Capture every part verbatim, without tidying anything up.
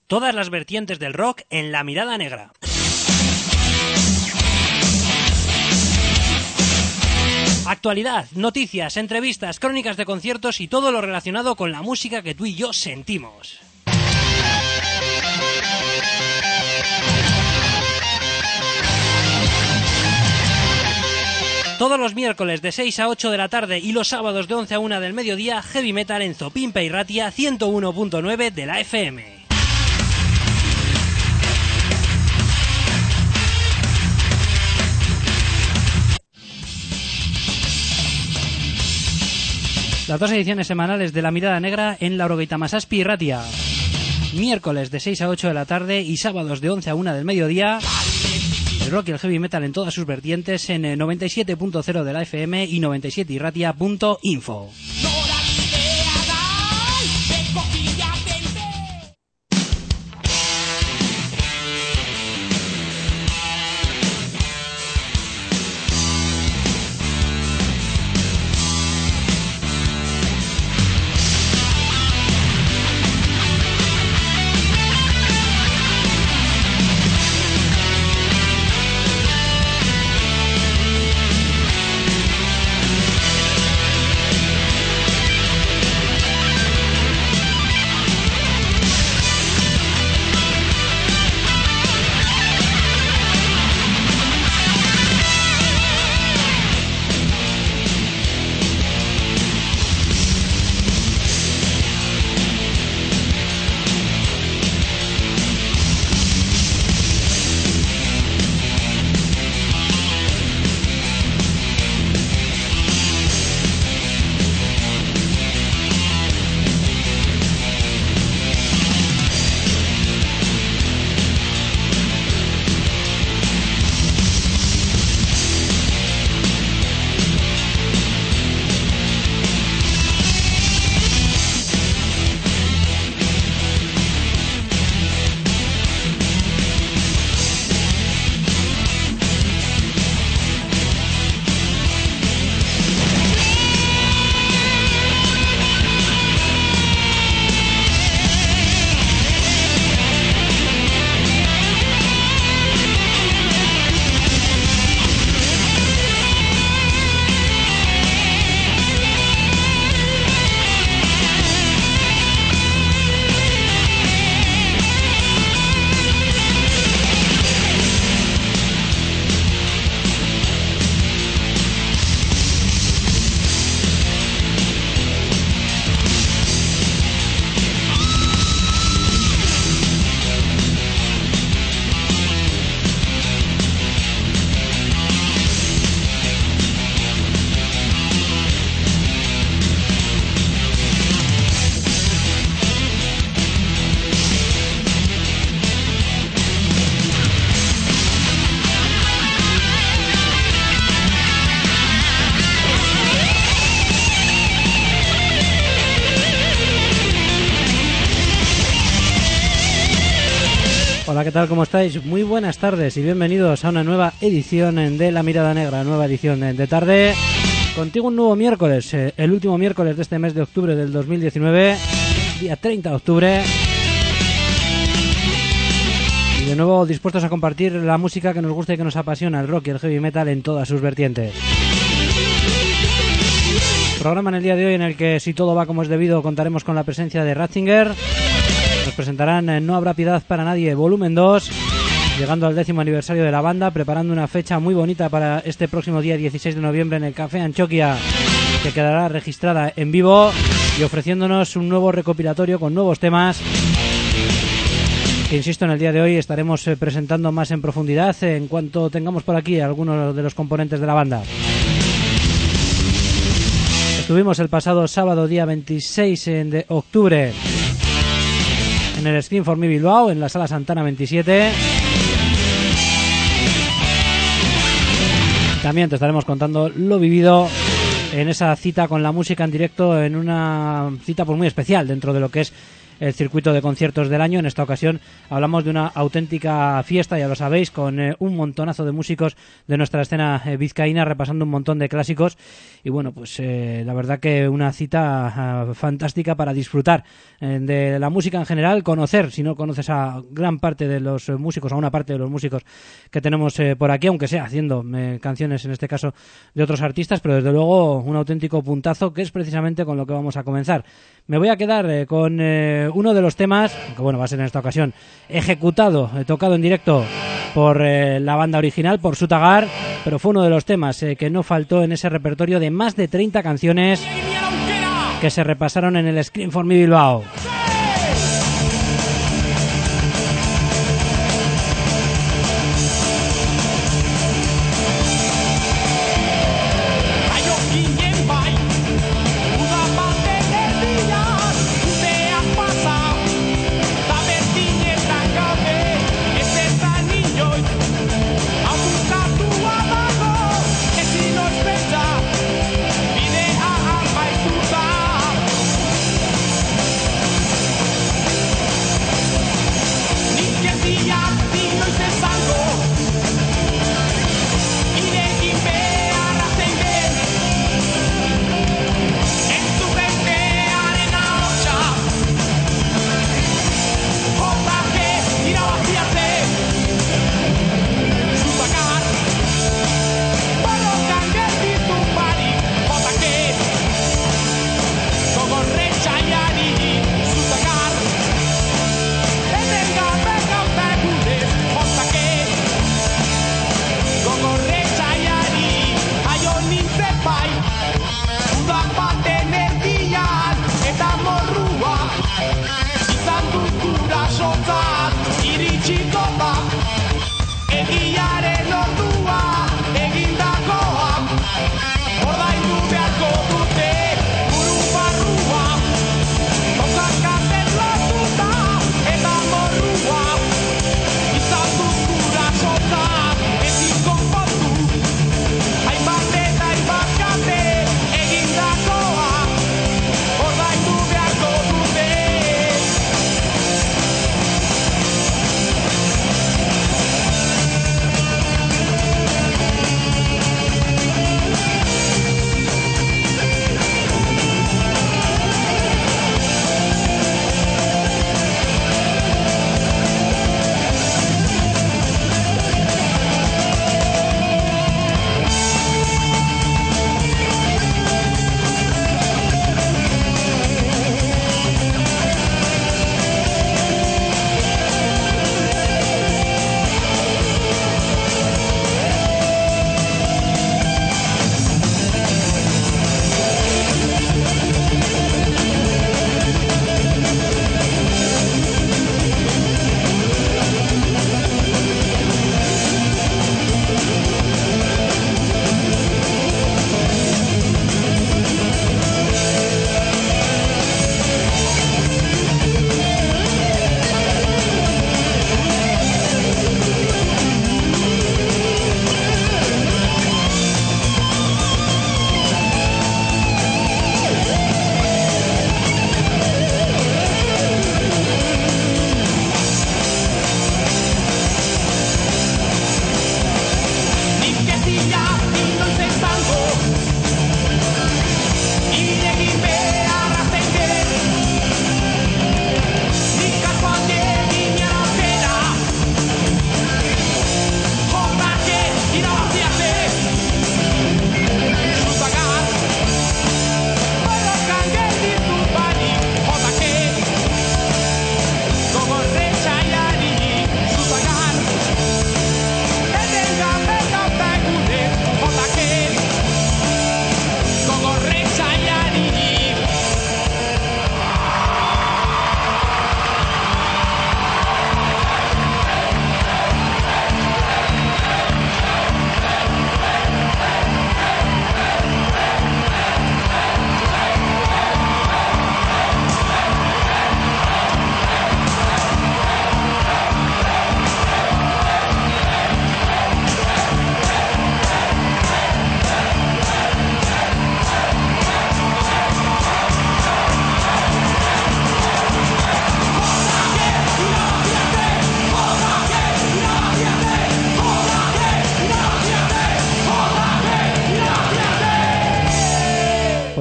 Todas las vertientes del rock en La Mirada Negra. Actualidad, noticias, entrevistas, crónicas de conciertos y todo lo relacionado con la música que tú y yo sentimos. Todos los miércoles de seis a ocho de la tarde y los sábados de once a una del mediodía, Heavy Metal en Zopimpe y Ratia ciento uno punto nueve de la F M. Las dos ediciones semanales de La Mirada Negra en Laurogeita Masazpi y Ratia. Miércoles de seis a ocho de la tarde y sábados de once a una del mediodía. El rock y el heavy metal en todas sus vertientes en noventa y siete punto cero de la F M y noventa y siete irratia punto info. Hola, ¿qué tal? ¿Cómo estáis? Muy buenas tardes y bienvenidos a una nueva edición de La Mirada Negra, nueva edición de tarde. Contigo un nuevo miércoles, eh, el último miércoles de este mes de octubre del dos mil diecinueve, día treinta de octubre. Y de nuevo dispuestos a compartir la música que nos gusta y que nos apasiona, el rock y el heavy metal en todas sus vertientes. Programa en el día de hoy en el que, si todo va como es debido, contaremos con la presencia de Ratzinger. Nos presentarán eh, No habrá piedad para nadie, volumen dos, llegando al décimo aniversario de la banda, preparando una fecha muy bonita para este próximo día dieciséis de noviembre en el Café Antxokia, que quedará registrada en vivo y ofreciéndonos un nuevo recopilatorio con nuevos temas que, insisto, en el día de hoy estaremos eh, presentando más en profundidad eh, en cuanto tengamos por aquí a algunos de los componentes de la banda. Estuvimos el pasado sábado, día veintiséis de octubre, en el Scream for Me Bilbao, en la Sala Santana veintisiete. También te estaremos contando lo vivido en esa cita con la música en directo, en una cita pues muy especial dentro de lo que es el circuito de conciertos del año. En esta ocasión hablamos de una auténtica fiesta, ya lo sabéis, con eh, un montonazo de músicos de nuestra escena eh, vizcaína, repasando un montón de clásicos. Y bueno, pues eh, la verdad que una cita uh, fantástica para disfrutar eh, de la música en general, conocer, si no conoces a gran parte de los eh, músicos, a una parte de los músicos que tenemos eh, por aquí, aunque sea haciendo eh, canciones, en este caso, de otros artistas, pero desde luego un auténtico puntazo, que es precisamente con lo que vamos a comenzar. Me voy a quedar eh, con eh, uno de los temas, que bueno, va a ser en esta ocasión ejecutado, eh, tocado en directo por eh, la banda original, por Sutagar, pero fue uno de los temas eh, que no faltó en ese repertorio de más de treinta canciones que se repasaron en el Scream for Me Bilbao.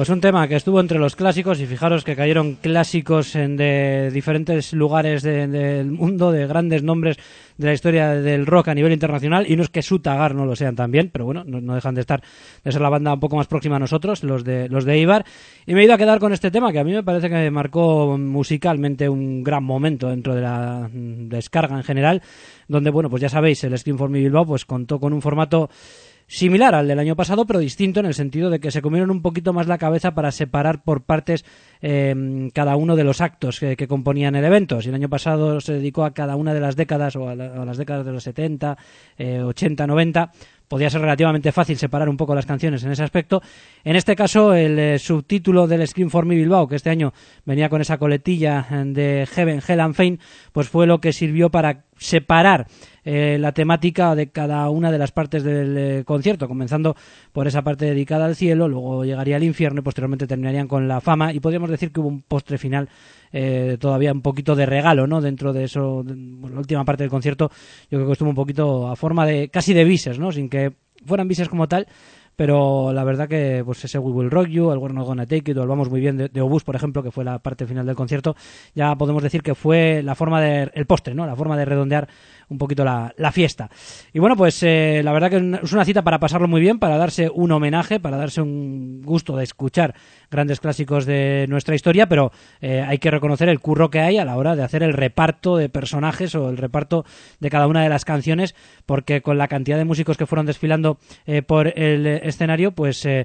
un tema que estuvo entre los clásicos, y fijaros que cayeron clásicos en de diferentes lugares de, del mundo, de grandes nombres de la historia del rock a nivel internacional, y no es que Sutagar no lo sean también, pero bueno, no, no dejan de estar, de ser la banda un poco más próxima a nosotros, los de los de Eibar, y me he ido a quedar con este tema que a mí me parece que marcó musicalmente un gran momento dentro de la descarga en general, donde, bueno, pues ya sabéis, el Scream for Me Bilbao pues contó con un formato similar al del año pasado, pero distinto en el sentido de que se comieron un poquito más la cabeza para separar por partes eh, cada uno de los actos que, que componían el evento. Si el año pasado se dedicó a cada una de las décadas, o a, la, a las décadas de los setenta, eh, ochenta, noventa, podía ser relativamente fácil separar un poco las canciones en ese aspecto. En este caso, el eh, subtítulo del Scream for Me Bilbao, que este año venía con esa coletilla de Heaven, Hell and Fame, pues fue lo que sirvió para separar eh, la temática de cada una de las partes del eh, concierto, comenzando por esa parte dedicada al cielo, luego llegaría al infierno y posteriormente terminarían con la fama, y podríamos decir que hubo un postre final eh, todavía un poquito de regalo, ¿no? Dentro de eso, de, bueno, la última parte del concierto yo creo que estuvo un poquito a forma de casi de bises, ¿no? Sin que fueran bises como tal, pero la verdad que pues ese We Will Rock You, el We're Not Gonna Take It, o el Vamos Muy Bien de, de Obús, por ejemplo, que fue la parte final del concierto, ya podemos decir que fue la forma de, el postre, ¿no? La forma de redondear un poquito la, la fiesta. Y bueno, pues eh, la verdad que es una cita para pasarlo muy bien, para darse un homenaje, para darse un gusto de escuchar grandes clásicos de nuestra historia, pero eh, hay que reconocer el curro que hay a la hora de hacer el reparto de personajes o el reparto de cada una de las canciones, porque con la cantidad de músicos que fueron desfilando eh, por el escenario, pues eh,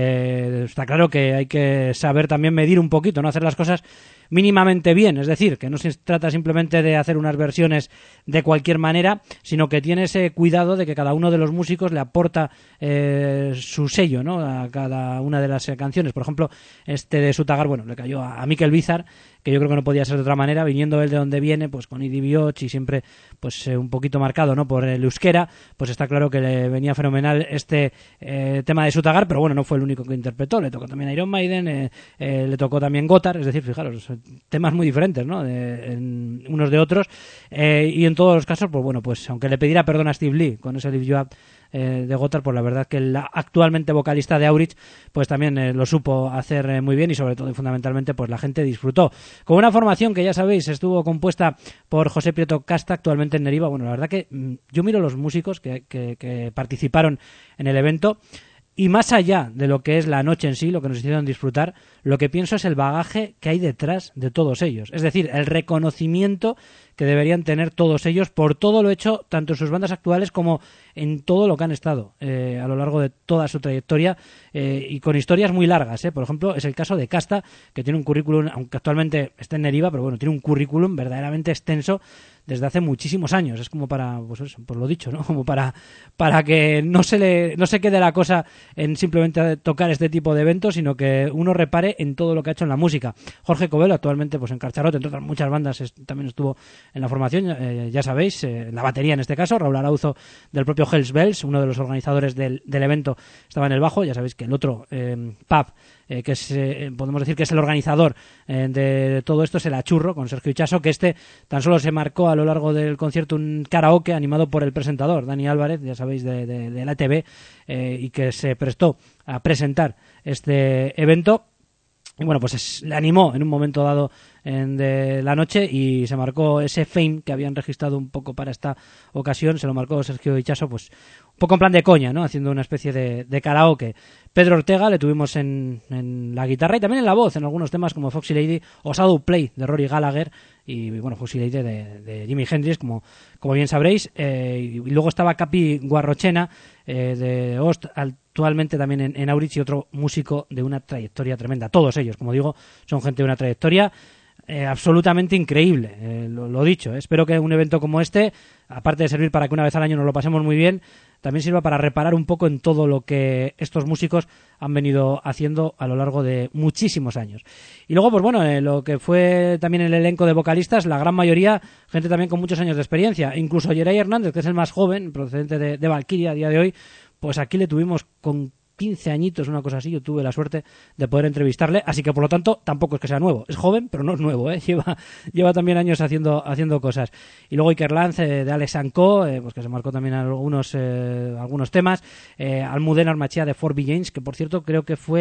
eh, está claro que hay que saber también medir un poquito, no hacer las cosas mínimamente bien, es decir, que no se trata simplemente de hacer unas versiones de cualquier manera, sino que tiene ese cuidado de que cada uno de los músicos le aporta eh, su sello, ¿no? A cada una de las eh, canciones. Por ejemplo, este de Sutagar, bueno, le cayó a, a Mikel Bizar, que yo creo que no podía ser de otra manera, viniendo él de donde viene, pues con Idi Bioch y siempre pues eh, un poquito marcado, ¿no? Por el euskera, pues está claro que le venía fenomenal este eh, tema de Sutagar, pero bueno, no fue el único que interpretó, le tocó también Iron Maiden, eh, eh, le tocó también Gotthard, es decir, fijaros, temas muy diferentes, ¿no? De, en unos de otros, eh, y en todos los casos, pues bueno, pues aunque le pidiera perdón a Steve Lee con ese Lift You Up eh, de Gotthard, pues la verdad que el actualmente vocalista de Aurich pues también eh, lo supo hacer eh, muy bien, y sobre todo y fundamentalmente pues la gente disfrutó con una formación que ya sabéis estuvo compuesta por José Prieto Casta, actualmente en Neriva. Bueno, la verdad que mm, yo miro los músicos que, que, que participaron en el evento, y más allá de lo que es la noche en sí, lo que nos hicieron disfrutar, lo que pienso es el bagaje que hay detrás de todos ellos. Es decir, el reconocimiento que deberían tener todos ellos por todo lo hecho, tanto en sus bandas actuales como en todo lo que han estado eh, a lo largo de toda su trayectoria, eh, y con historias muy largas. Eh. Por ejemplo, es el caso de Casta, que tiene un currículum, aunque actualmente está en Neriva, pero bueno, tiene un currículum verdaderamente extenso desde hace muchísimos años. Es como para, pues eso, por lo dicho, ¿no? Como para, para que no se le, no se quede la cosa en simplemente tocar este tipo de eventos, sino que uno repare en todo lo que ha hecho en la música. Jorge Covelo, actualmente pues en Carcharote, entre otras muchas bandas, es, también estuvo en la formación, eh, ya sabéis, eh, en la batería en este caso. Raúl Arauzo, del propio Hells Bells, uno de los organizadores del, del evento, estaba en el bajo. Ya sabéis que el otro, eh, Pub, Eh, que es, eh, podemos decir que es el organizador eh, de todo esto, es el Achurro, con Sergio Ichaso, que este tan solo se marcó a lo largo del concierto un karaoke animado por el presentador, Dani Álvarez, ya sabéis, de, de, de la E T V, eh, y que se prestó a presentar este evento. Y bueno, pues es, le animó en un momento dado en de la noche, y se marcó ese fame que habían registrado un poco para esta ocasión, se lo marcó Sergio Ichaso, pues un poco en plan de coña, ¿no? Haciendo una especie de, de karaoke. Pedro Ortega le tuvimos en, en la guitarra y también en la voz, en algunos temas como Foxy Lady o Shadow Play de Rory Gallagher, y bueno, Foxy Lady de, de Jimi Hendrix, como, como bien sabréis. Eh, y luego estaba Capi Guarrochena, eh, de Ost, actualmente también en, en Aurich, y otro músico de una trayectoria tremenda. Todos ellos, como digo, son gente de una trayectoria Eh, absolutamente increíble, eh, lo, lo dicho. Eh. Espero que un evento como este, aparte de servir para que una vez al año nos lo pasemos muy bien, también sirva para reparar un poco en todo lo que estos músicos han venido haciendo a lo largo de muchísimos años. Y luego, pues bueno, eh, lo que fue también el elenco de vocalistas, la gran mayoría, gente también con muchos años de experiencia. Incluso Yeray Hernández, que es el más joven, procedente de, de Valkyria a día de hoy, pues aquí le tuvimos con quince añitos, una cosa así. Yo tuve la suerte de poder entrevistarle, así que por lo tanto tampoco es que sea nuevo. Es joven, pero no es nuevo, ¿eh? Lleva, lleva también años haciendo, haciendo cosas. Y luego Iker Lanz, eh, de Alex Anco, eh, pues que se marcó también algunos, eh, algunos temas. Eh, Almudena Armachea de Four B James, que por cierto creo que fue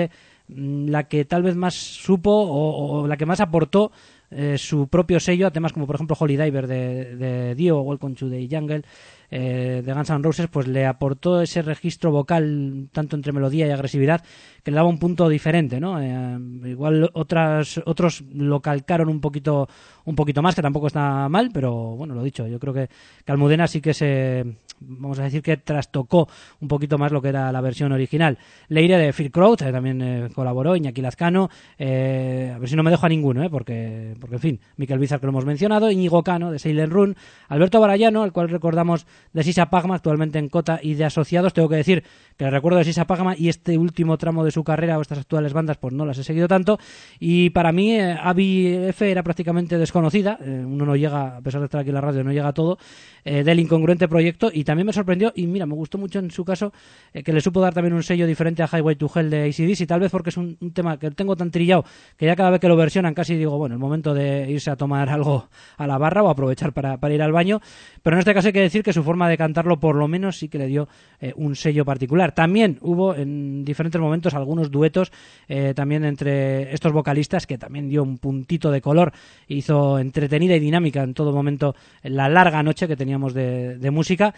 la que tal vez más supo o, o la que más aportó eh, su propio sello a temas como por ejemplo Holy Diver de, de Dio o Welcome to the Jungle eh, de Guns N' Roses, pues le aportó ese registro vocal tanto entre melodía y agresividad que le daba un punto diferente, ¿no? Eh, igual otras, otros lo calcaron un poquito un poquito más, que tampoco está mal, pero bueno, lo dicho, yo creo que, que Almudena sí que se, vamos a decir que trastocó un poquito más lo que era la versión original. Leire de Phil Crouch eh, también eh, colaboró, Iñaki Lazcano, eh, a ver si no me dejo a ninguno, eh, porque, porque en fin, Miquel Bizar, que lo hemos mencionado, Íñigo Cano de Sailor Run, Alberto Barallano, al cual recordamos de Sisa Pagma, actualmente en Cota y de Asociados. Tengo que decir que le recuerdo de Sisa Pagma y este último tramo de su carrera o estas actuales bandas pues no las he seguido tanto, y para mí eh, Avi F era prácticamente desconocida, eh, uno no llega, a pesar de estar aquí en la radio, no llega a todo, eh, del incongruente proyecto, y también me sorprendió, y mira, me gustó mucho en su caso, eh, que le supo dar también un sello diferente a Highway to Hell de A C D C, y tal vez porque es un, un tema que tengo tan trillado que ya cada vez que lo versionan casi digo, bueno, el momento de irse a tomar algo a la barra o aprovechar para, para ir al baño, pero en este caso hay que decir que su forma de cantarlo por lo menos sí que le dio eh, un sello particular. También hubo en diferentes momentos algunos duetos eh, también entre estos vocalistas, que también dio un puntito de color, hizo entretenida y dinámica en todo momento la larga noche que teníamos de, de música,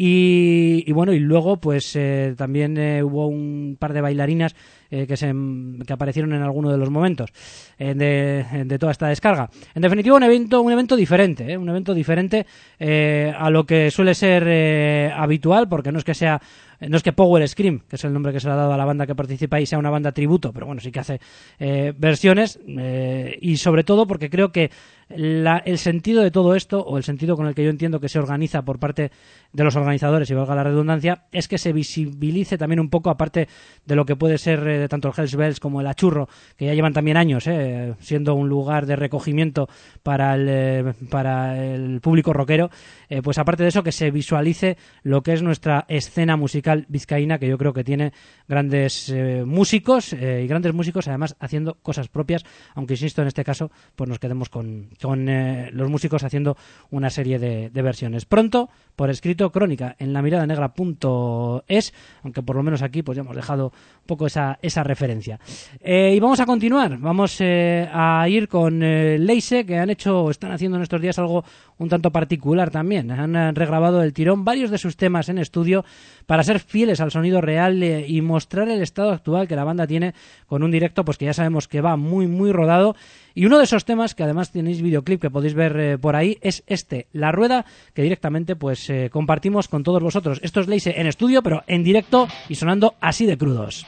y, y bueno, y luego pues eh, también eh, hubo un par de bailarinas eh, que, se, que aparecieron en alguno de los momentos eh, de, de toda esta descarga. En definitiva, un evento un evento diferente, ¿eh? un evento diferente eh, a lo que suele ser eh, habitual, porque no es que sea no es que Power Scream, que es el nombre que se le ha dado a la banda que participa ahí, sea una banda tributo, pero bueno, sí que hace eh, versiones, eh, y sobre todo porque creo que la, el sentido de todo esto, o el sentido con el que yo entiendo que se organiza por parte de los organizadores, y valga la redundancia, es que se visibilice también un poco, aparte de lo que puede ser eh, tanto el Hells Bells como el Achurro, que ya llevan también años eh, siendo un lugar de recogimiento para el, eh, para el público rockero, eh, pues aparte de eso, que se visualice lo que es nuestra escena musical vizcaína, que yo creo que tiene grandes eh, músicos eh, y grandes músicos además haciendo cosas propias, aunque insisto, en este caso pues nos quedemos con, con eh, los músicos haciendo una serie de, de versiones. Pronto, por escrito, crónica en la mirada negra punto es, aunque por lo menos aquí pues ya hemos dejado un poco esa, esa referencia. Eh, y vamos a continuar, vamos eh, a ir con eh, Leise, que han hecho o están haciendo en estos días algo un tanto particular también. Han regrabado el tirón varios de sus temas en estudio para ser fieles al sonido real eh, y mostrar el estado actual que la banda tiene, con un directo pues que ya sabemos que va muy muy rodado. Y uno de esos temas, que además tenéis videoclip que podéis ver eh, por ahí, es este, La Rueda, que directamente pues eh, compartimos con todos vosotros. Esto es Leise en estudio, pero en directo y sonando así de crudos.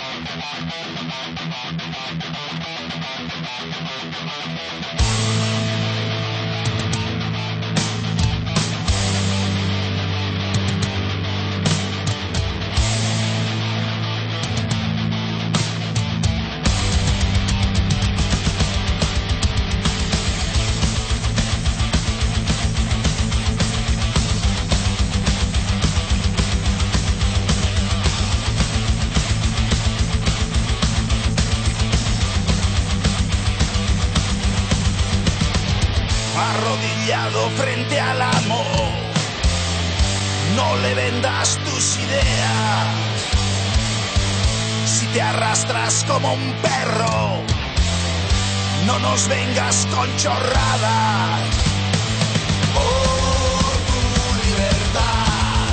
Arrodillado frente al amo, no le vendas tus ideas. Si te arrastras como un perro, no nos vengas con chorradas. Por tu libertad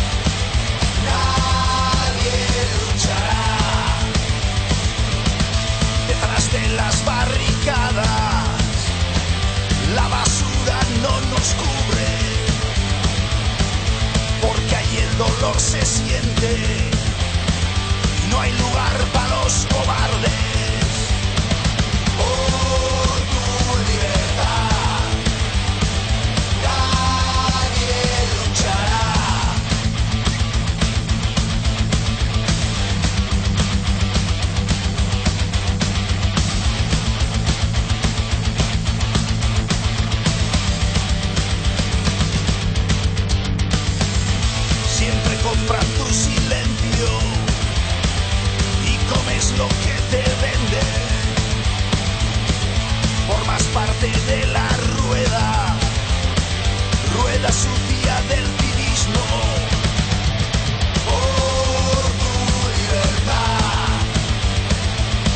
nadie luchará. Detrás de las barricadas la basura no nos cubre, porque ahí el dolor se siente y no hay lugar para los cobardes. Por tu libertad nadie luchará. Compran tu silencio y comes lo que te venden. Formas parte de la rueda, rueda sucia del cinismo. Por tu libertad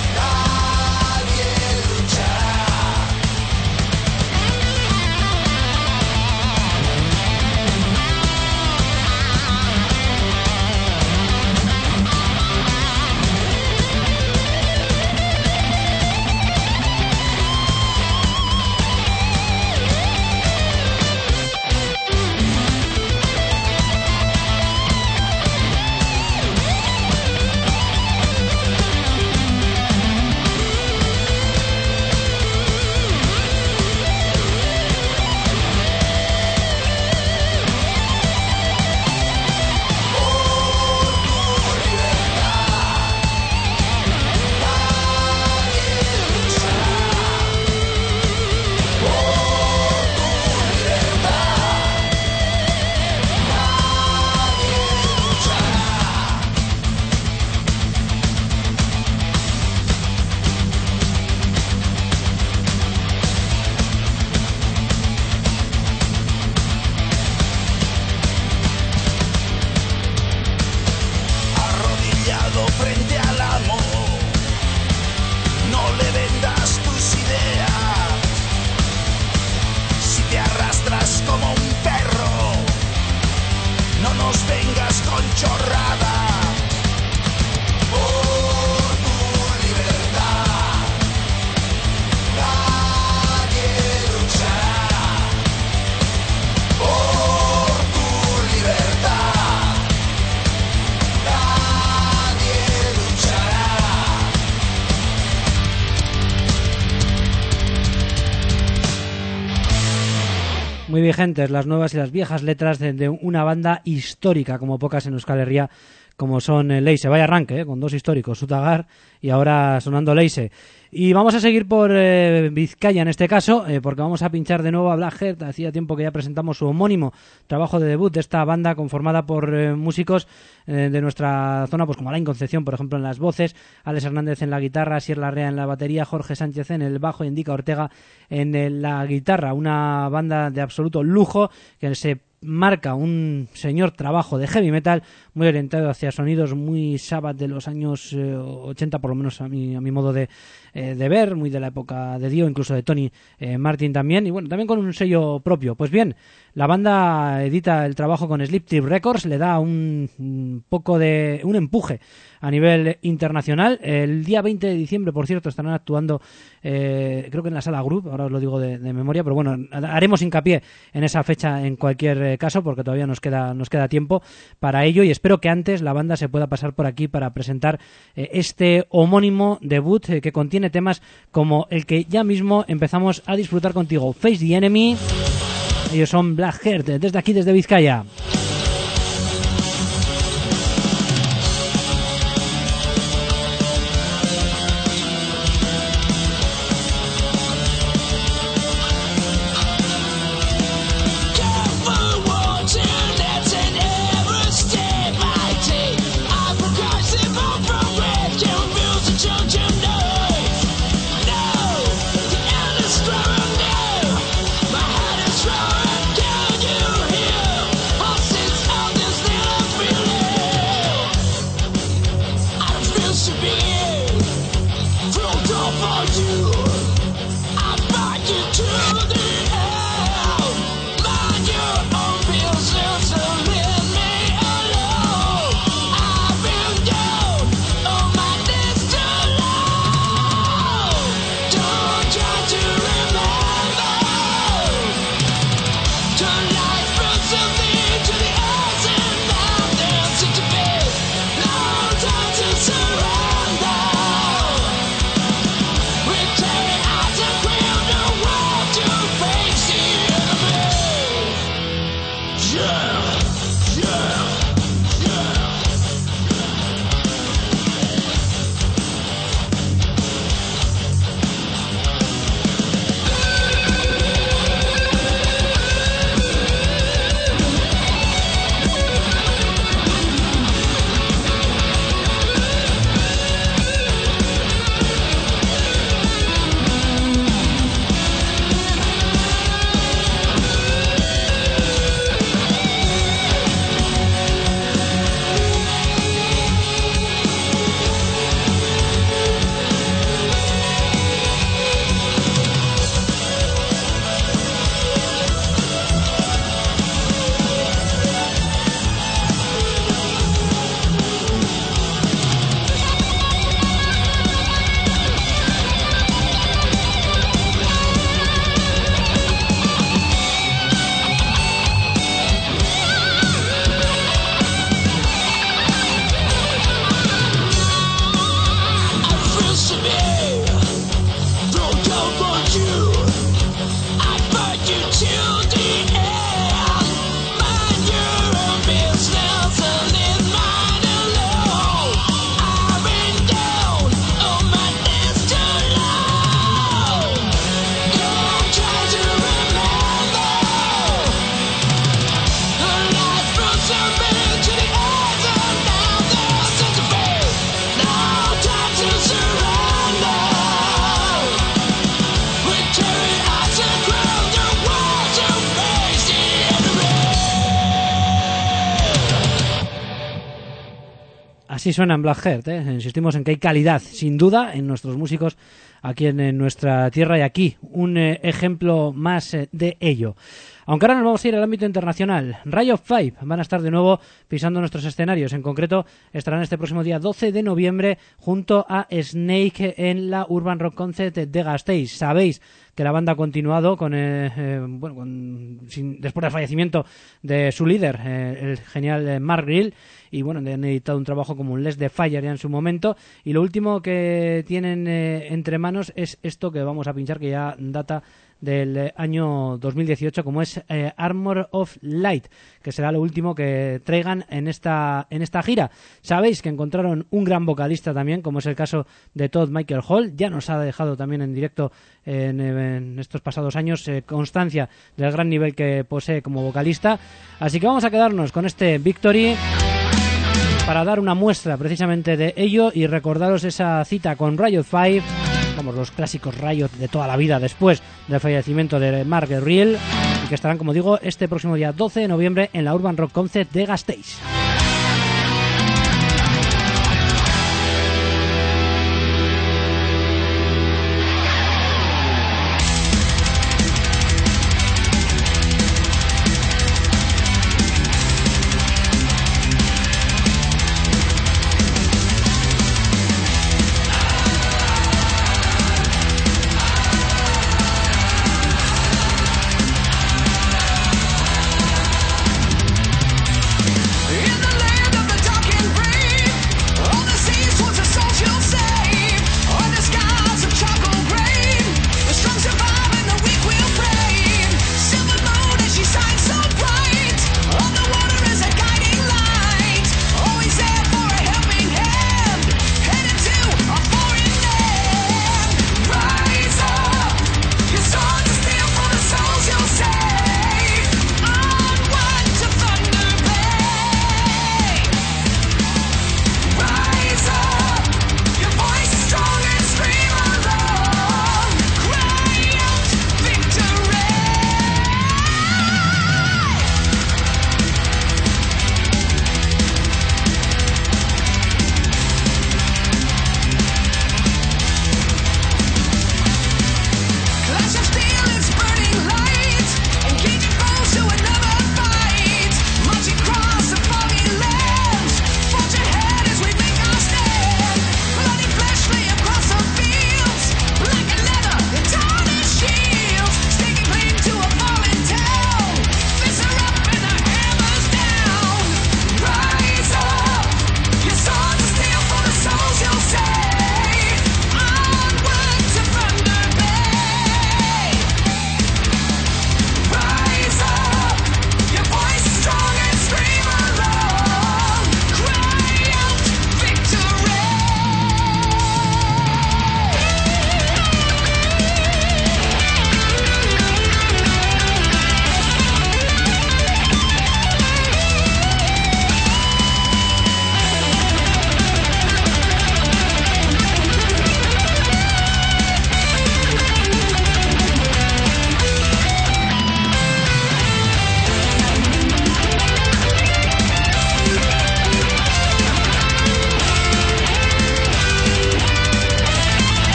chorrada. Por tu libertad nadie luchará. Por tu libertad nadie luchará. Muy vigentes las nuevas y las viejas letras de, de una banda histórica como pocas en Euskal Herria, como son eh, Leise. Vaya arranque, eh, con dos históricos, Sutagar y ahora sonando Leise. Y vamos a seguir por eh, Vizcaya en este caso, eh, porque vamos a pinchar de nuevo a Black Heart. Hacía tiempo que ya presentamos su homónimo trabajo de debut de esta banda conformada por eh, músicos eh, de nuestra zona, pues como Alain Concepción, por ejemplo, en las voces, Alex Hernández en la guitarra, Sier Larrea en la batería, Jorge Sánchez en el bajo y Indica Ortega en el, la guitarra. Una banda de absoluto lujo que se marca un señor trabajo de heavy metal muy orientado hacia sonidos muy Sabbath de los años eh, ochenta, por lo menos a mi, a mi modo de, eh, de ver, muy de la época de Dio, incluso de Tony eh, Martin también, y bueno, también con un sello propio. Pues bien, la banda edita el trabajo con Sleep Trip Records, le da un, un poco de un empuje a nivel internacional. El día veinte de diciembre, por cierto, estarán actuando eh, creo que en la Sala Group, ahora os lo digo de, de memoria, pero bueno, haremos hincapié en esa fecha en cualquier eh, caso, porque todavía nos queda nos queda tiempo para ello, y espero que antes la banda se pueda pasar por aquí para presentar eh, este homónimo debut eh, que contiene temas como el que ya mismo empezamos a disfrutar contigo, Face the Enemy. Ellos son Black Heart, desde aquí, desde Vizcaya. Así suena en Black Heart, ¿eh? Insistimos en que hay calidad, sin duda, en nuestros músicos aquí en, en nuestra tierra, y aquí un eh, ejemplo más eh, de ello. Aunque ahora nos vamos a ir al ámbito internacional. Riot Five van a estar de nuevo pisando nuestros escenarios. En concreto, estarán este próximo día doce de noviembre junto a Snake en la Urban Rock Concert de Gasteiz. Sabéis que la banda ha continuado con, eh, eh, bueno, con sin, después del fallecimiento de su líder, eh, el genial eh, Mark Grill, y bueno, han editado un trabajo como un Les de Fire ya en su momento, y lo último que tienen eh, entre manos es esto que vamos a pinchar, que ya data del eh, año dos mil dieciocho, como es eh, Armor of Light, que será lo último que traigan en esta en esta gira. Sabéis que encontraron un gran vocalista también, como es el caso de Todd Michael Hall. Ya nos ha dejado también en directo en, en estos pasados años eh, constancia del gran nivel que posee como vocalista. Así que vamos a quedarnos con este Victory para dar una muestra precisamente de ello y recordaros esa cita con Riot Five, vamos, los clásicos Riot de toda la vida después del fallecimiento de Mark Grill, y que estarán, como digo, este próximo día doce de noviembre en la Urban Rock Concert de Gasteiz. In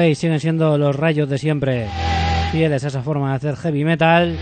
sabéis, siguen siendo los Rayos de siempre, fieles a esa forma de hacer heavy metal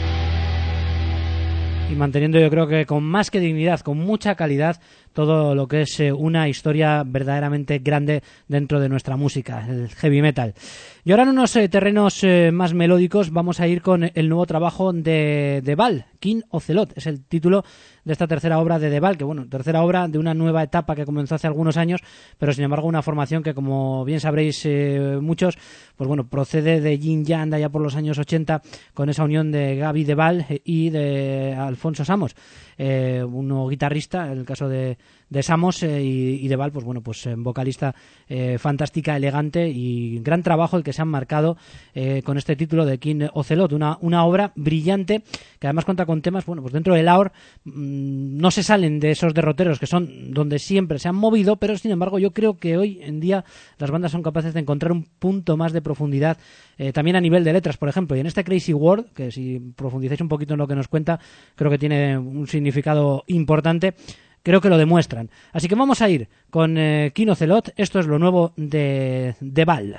y manteniendo, yo creo que con más que dignidad, con mucha calidad, todo lo que es eh, una historia verdaderamente grande dentro de nuestra música, el heavy metal. Y ahora en unos eh, terrenos eh, más melódicos vamos a ir con el nuevo trabajo de Deval, King Ocelot, es el título de esta tercera obra de Deval, que bueno, tercera obra de una nueva etapa que comenzó hace algunos años, pero sin embargo una formación que, como bien sabréis eh, muchos, pues bueno, procede de Yin Yang allá por los años ochenta, con esa unión de Gaby Deval y de Alfonso Samos, eh, un nuevo guitarrista, en el caso de de Samos, eh, y, y Deval, pues bueno, pues eh, vocalista eh, fantástica, elegante y gran trabajo el que se han marcado eh, con este título de King Ocelot, una, una obra brillante que además cuenta con temas, bueno, pues dentro del Aor mmm, no se salen de esos derroteros que son donde siempre se han movido, pero sin embargo yo creo que hoy en día las bandas son capaces de encontrar un punto más de profundidad, eh, también a nivel de letras, por ejemplo, y en este Crazy World, que si profundizáis un poquito en lo que nos cuenta, creo que tiene un significado importante. Creo que lo demuestran. Así que vamos a ir con eh, King Ocelot. Esto es lo nuevo de Deval.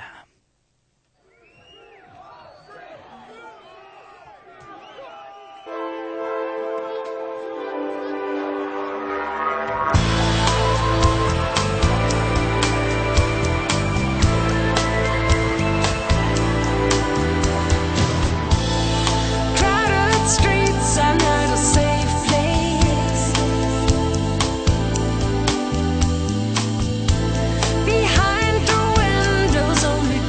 Behind the windows only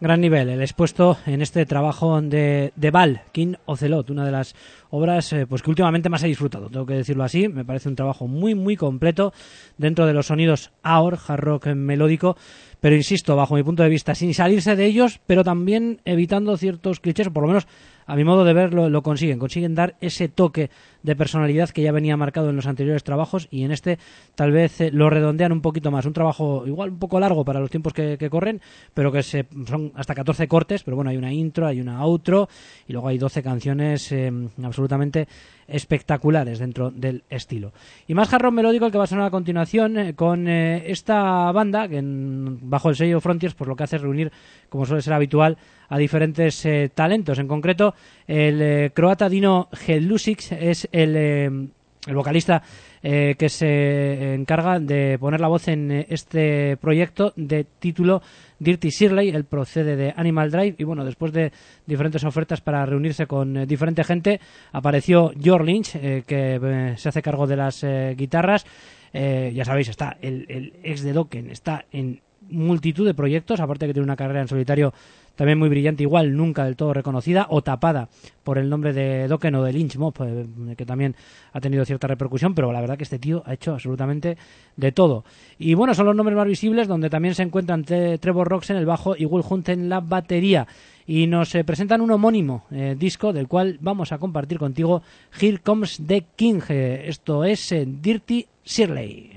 Gran nivel el expuesto en este trabajo de, de Val, King Ocelot, una de las obras eh, pues que últimamente más he disfrutado, tengo que decirlo así. Me parece un trabajo muy muy completo dentro de los sonidos A O R, hard rock melódico, pero insisto, bajo mi punto de vista, sin salirse de ellos, pero también evitando ciertos clichés, o por lo menos a mi modo de ver lo, lo consiguen, consiguen dar ese toque de personalidad que ya venía marcado en los anteriores trabajos, y en este tal vez eh, lo redondean un poquito más. Un trabajo igual un poco largo para los tiempos que, que corren, pero que se, son hasta catorce cortes, pero bueno, hay una intro, hay una outro, y luego hay doce canciones eh, absolutamente espectaculares dentro del estilo. Y más hard rock melódico el que va a sonar a continuación, eh, con eh, esta banda que en, bajo el sello Frontiers, pues lo que hace es reunir, como suele ser habitual, a diferentes eh, talentos. En concreto, el eh, croata Dino Jelusic es el, eh, el vocalista eh, que se encarga de poner la voz en eh, este proyecto de título Dirty Shirley. Él procede de Animal Drive y bueno, después de diferentes ofertas para reunirse con eh, diferente gente, apareció George Lynch, eh, que eh, se hace cargo de las eh, guitarras. Eh, ya sabéis, está el, el ex de Dokken, está en multitud de proyectos, aparte que tiene una carrera en solitario también muy brillante, igual nunca del todo reconocida o tapada por el nombre de Dokken o de Lynch Mob, eh, que también ha tenido cierta repercusión, pero la verdad que este tío ha hecho absolutamente de todo. Y bueno, son los nombres más visibles, donde también se encuentran Tre- Trevor Rocks en el bajo y Will Hunt en la batería. Y nos eh, presentan un homónimo eh, disco del cual vamos a compartir contigo Here Comes the King. Eh, esto es eh, Dirty Shirley.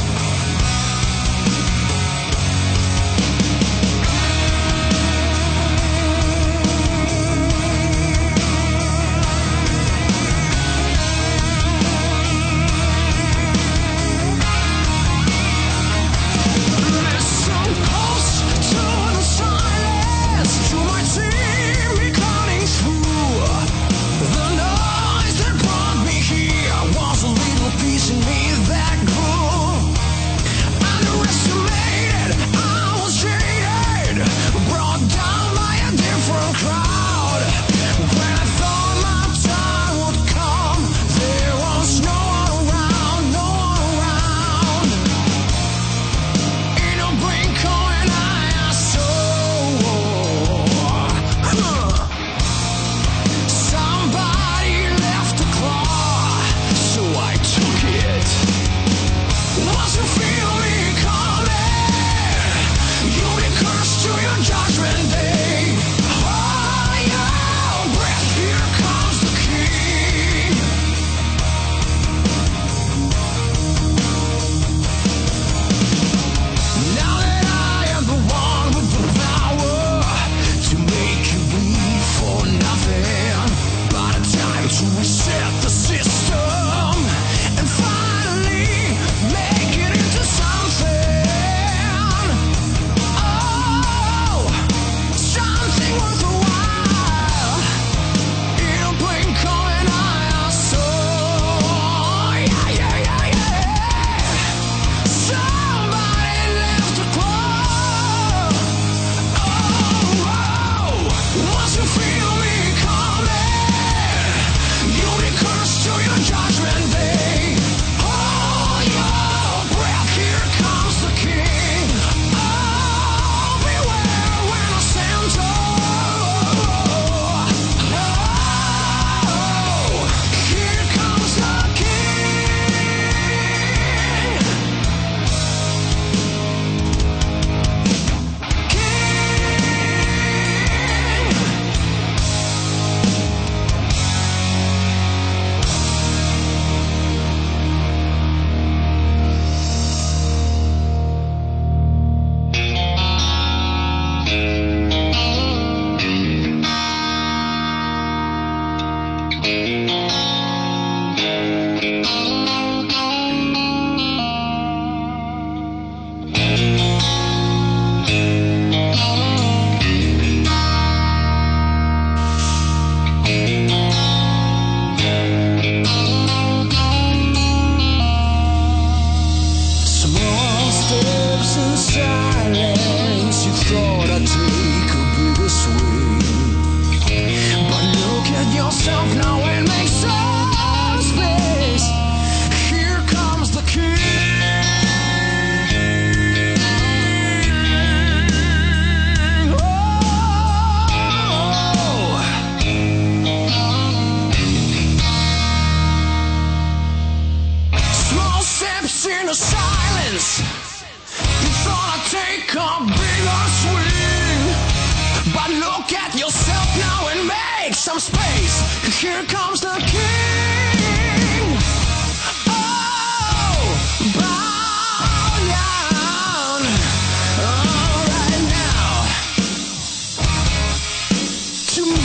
Oh come big or swing. But look at yourself now and make some space. Here comes the king. Oh, bow down. All right now. To me.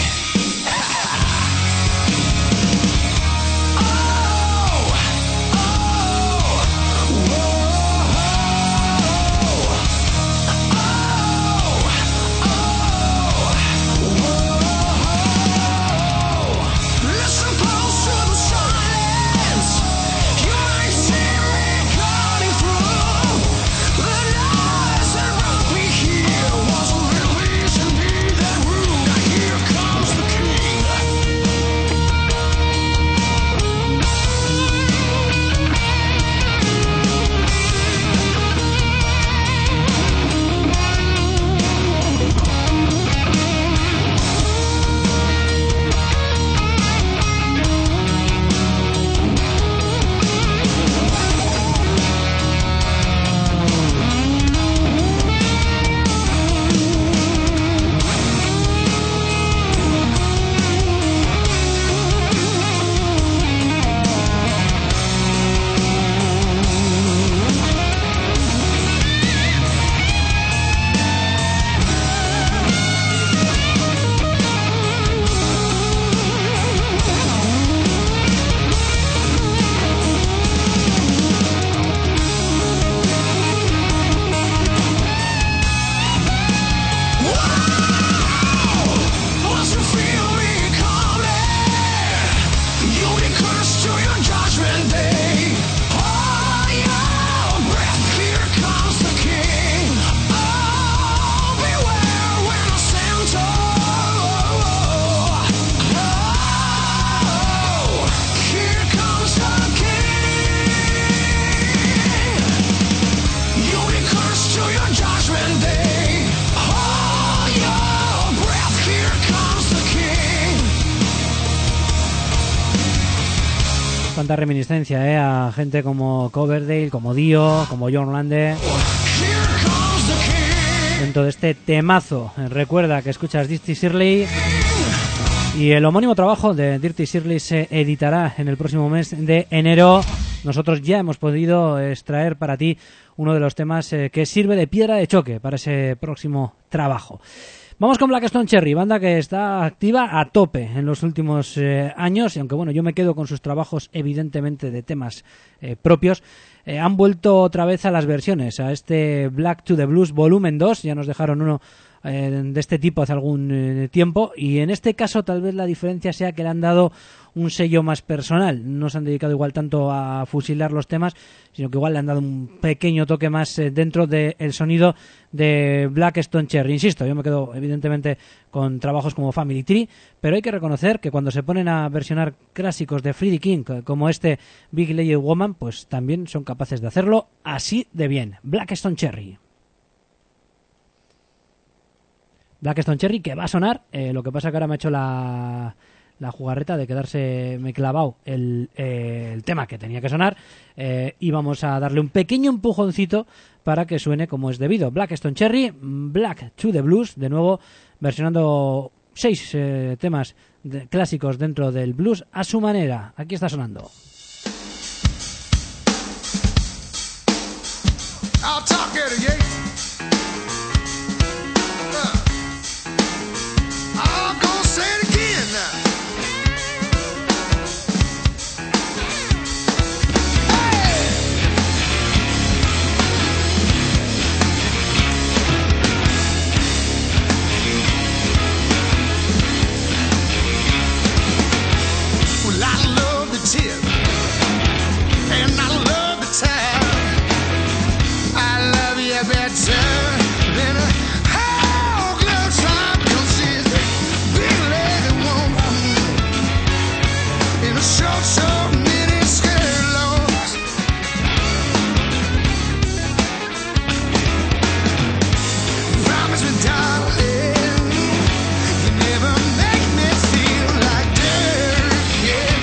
Cuánta reminiscencia, ¿eh? A gente como Coverdale, como Dio, como John Lande. Dentro de este temazo, recuerda que escuchas Dirty Shirley. Y el homónimo trabajo de Dirty Shirley se editará en el próximo mes de enero. Nosotros ya hemos podido extraer para ti uno de los temas eh, que sirve de piedra de choque para ese próximo trabajo. Vamos con Black Stone Cherry, banda que está activa a tope en los últimos eh, años, y aunque bueno, yo me quedo con sus trabajos evidentemente de temas eh, propios, eh, han vuelto otra vez a las versiones, a este Black to the Blues volumen dos, ya nos dejaron uno eh, de este tipo hace algún eh, tiempo, y en este caso tal vez la diferencia sea que le han dado un sello más personal, no se han dedicado igual tanto a fusilar los temas, sino que igual le han dado un pequeño toque más eh, dentro del sonido de Black Stone Cherry. Insisto, yo me quedo evidentemente con trabajos como Family Tree, pero hay que reconocer que cuando se ponen a versionar clásicos de Freddie King como este Big Lady Woman, pues también son capaces de hacerlo así de bien. Black Stone Cherry. Black Stone Cherry que va a sonar, eh, lo que pasa que ahora me ha hecho la... la jugarreta de quedarse me clavado el, eh, el tema que tenía que sonar, eh, y vamos a darle un pequeño empujoncito para que suene como es debido. Black Stone Cherry, Black to the Blues, de nuevo versionando seis eh, temas de, clásicos dentro del blues a su manera. Aquí está sonando. I'll talk it again. I'm gonna say it again now. Tip, and I love the time. I love you better than a whole club time, 'cause she's a big lady woman in a short, short mini skirt lost. Promise me, darling, you never make me feel like dirt, yeah.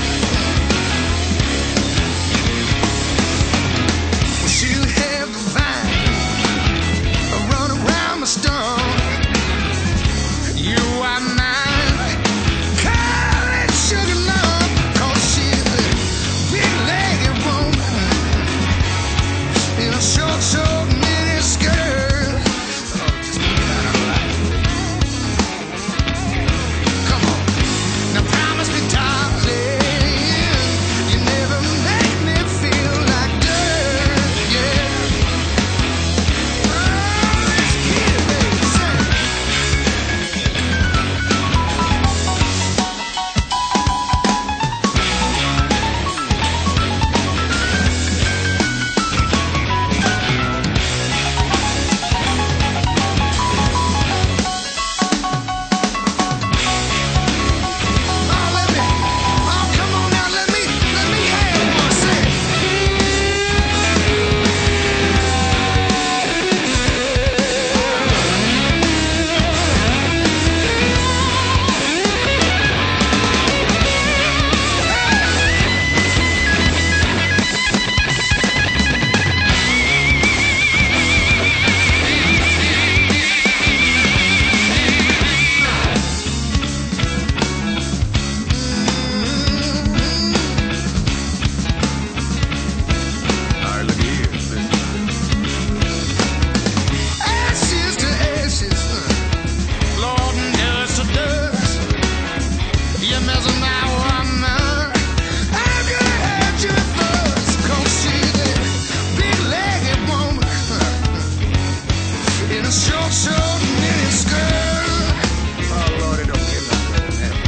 short, short mini skirt. Oh Lord, it don't get no better than that.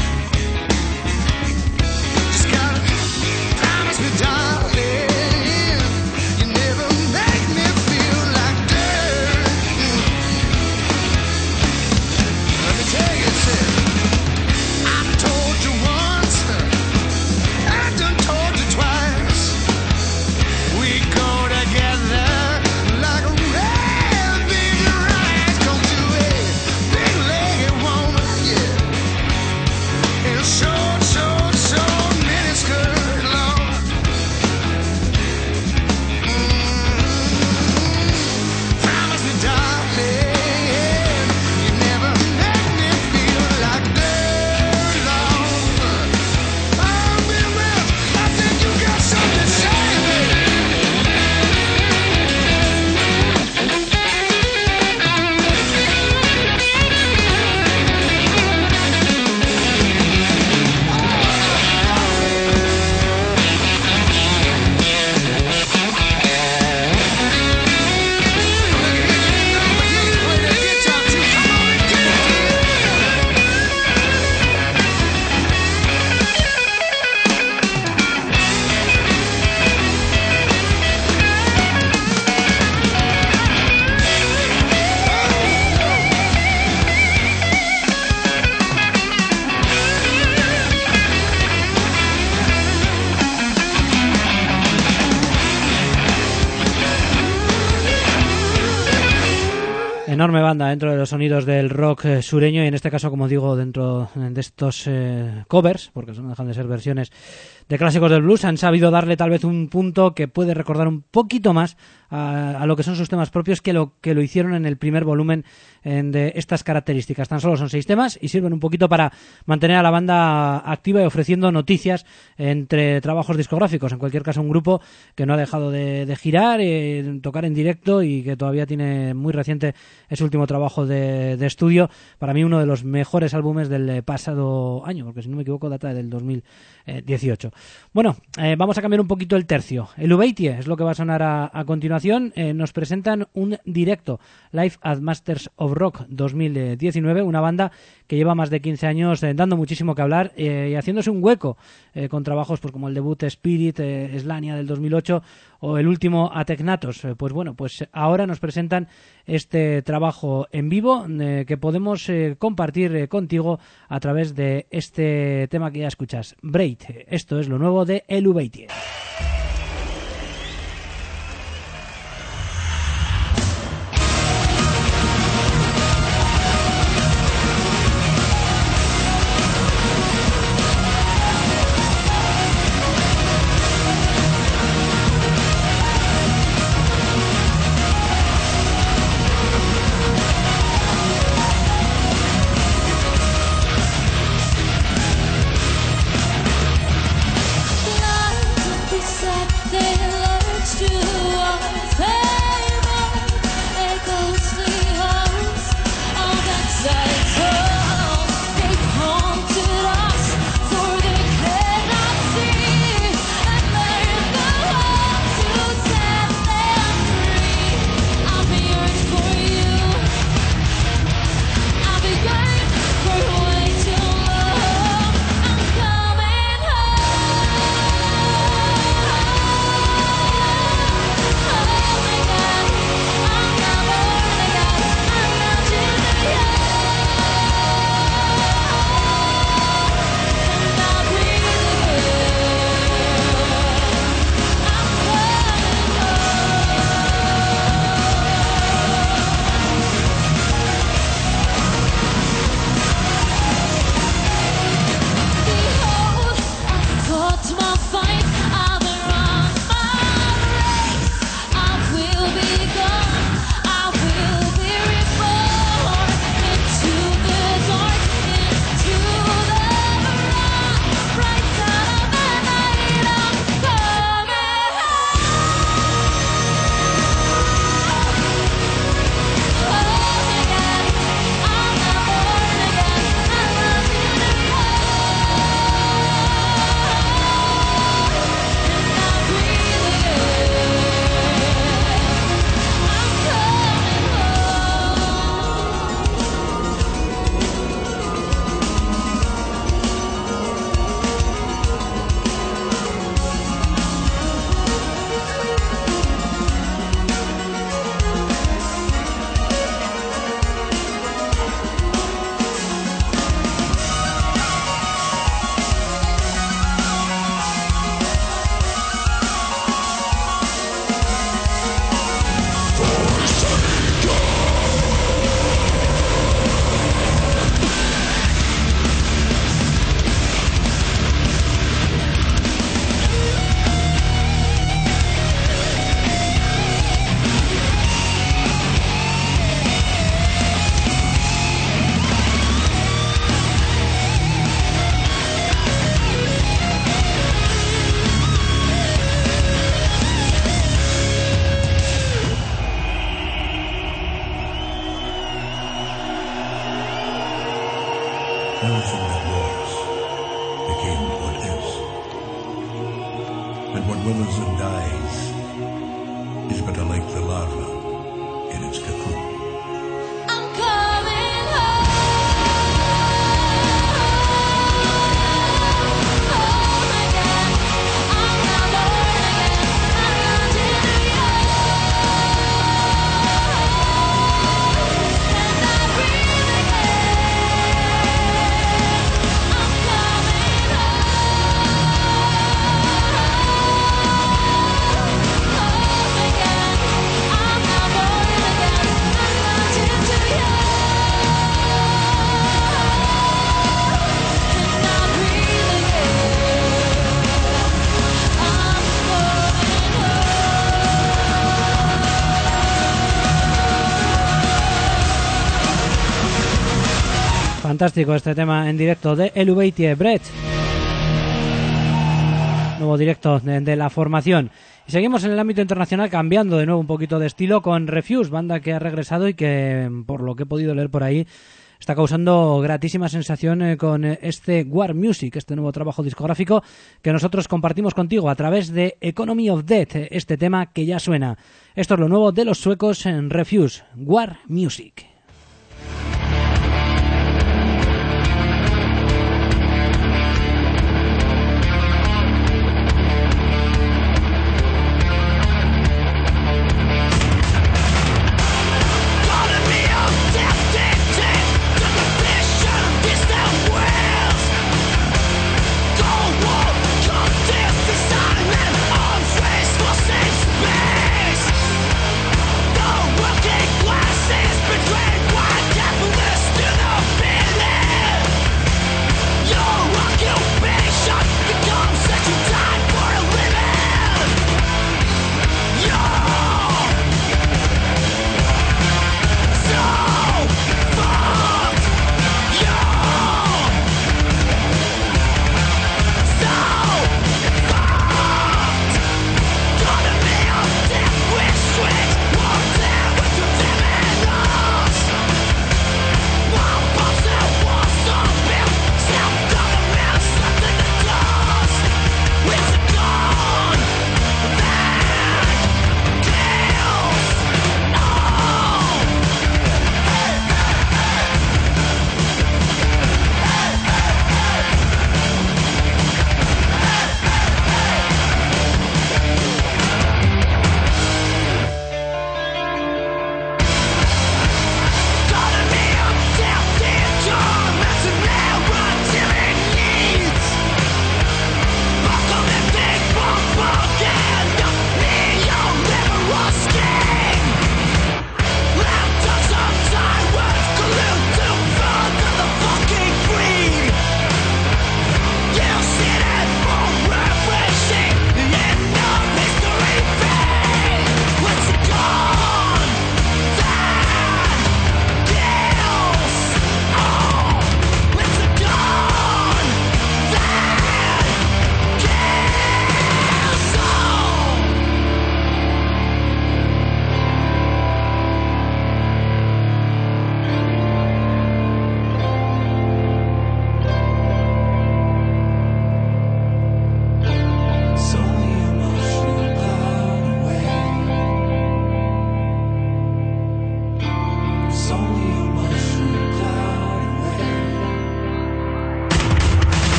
Just gotta promise me, darling, you never make me feel like dirt. Let me tell you, sis, I told you once, I done told you twice. We go together like a rabbit and rice. Come to a big-legged woman, yeah, in a short, short, short miniskirt, Lord. Mm-hmm. Promise me, darling, you never make me feel like dirt, Lord. Oh, Bill Wells, I think you got something to say, baby. Enorme banda dentro de los sonidos del rock eh, sureño y en este caso, como digo, dentro de estos eh, covers, porque no dejan de ser versiones de clásicos del blues, han sabido darle tal vez un punto que puede recordar un poquito más a, a lo que son sus temas propios que lo que lo hicieron en el primer volumen en de estas características. Tan solo son seis temas y sirven un poquito para mantener a la banda activa y ofreciendo noticias entre trabajos discográficos. En cualquier caso, un grupo que no ha dejado de, de girar, eh, tocar en directo y que todavía tiene muy reciente ese último trabajo de, de estudio. Para mí uno de los mejores álbumes del pasado año, porque si no me equivoco data del dos mil dieciocho. Bueno, eh, vamos a cambiar un poquito el tercio. Eluveitie es lo que va a sonar a, a continuación. Eh, nos presentan un directo, Live at Masters of Rock dos mil diecinueve, una banda que lleva más de quince años eh, dando muchísimo que hablar eh, y haciéndose un hueco eh, con trabajos pues como el debut Spirit, eh, Slania del dos mil ocho o el último Ateknatos. Eh, pues bueno, pues ahora nos presentan este trabajo en vivo eh, que podemos eh, compartir eh, contigo a través de este tema que ya escuchas, Braid. Esto es lo nuevo de Eluveitie. Say Everything that was became what is. And what withers and dies is but like the larva in its cocoon. I'm coming home, home again. I'm not born again. I'm not in New York, and I breathe again. I'm coming home, home again. I'm not born again. I'm not in New York, and I breathe Fantástico este tema en directo de Eluveitie Brett. Nuevo directo de, de la formación. Y seguimos en el ámbito internacional, cambiando de nuevo un poquito de estilo con Refuse, banda que ha regresado y que, por lo que he podido leer por ahí, está causando gratísima sensación eh, con eh, este War Music, este nuevo trabajo discográfico que nosotros compartimos contigo a través de Economy of Death, eh, este tema que ya suena. Esto es lo nuevo de los suecos en Refuse, War Music. Working classes between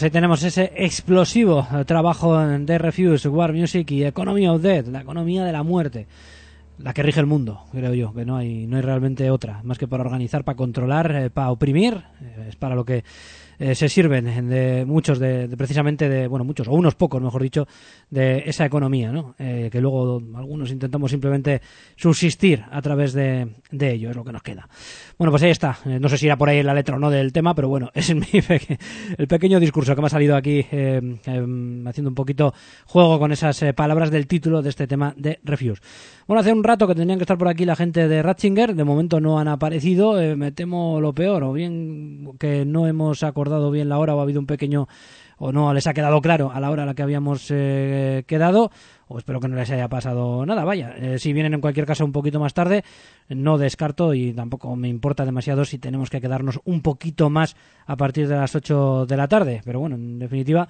Pues ahí tenemos ese explosivo trabajo de Refuse, War Music y Economy of Death, la economía de la muerte, la que rige el mundo, creo yo, que no hay no hay realmente otra, más que para organizar, para controlar, eh, para oprimir, eh, es para lo que eh, se sirven de muchos de, de precisamente de, bueno, muchos o unos pocos, mejor dicho, de esa economía, ¿no? Eh, que luego algunos intentamos simplemente subsistir a través de, de ello, es lo que nos queda. Bueno, pues ahí está. Eh, no sé si era por ahí la letra o no del tema, pero bueno, es mi peque- el pequeño discurso que me ha salido aquí eh, eh, haciendo un poquito juego con esas eh, palabras del título de este tema de Refuse. Bueno, hace un rato que tendrían que estar por aquí la gente de Ratzinger, de momento no han aparecido, eh, me temo lo peor, o bien que no hemos acordado bien la hora o ha habido un pequeño, o no les ha quedado claro a la hora a la que habíamos eh, quedado, o espero que no les haya pasado nada, vaya, eh, si vienen en cualquier caso un poquito más tarde, no descarto y tampoco me importa demasiado si tenemos que quedarnos un poquito más a partir de las ocho de la tarde, pero bueno, en definitiva,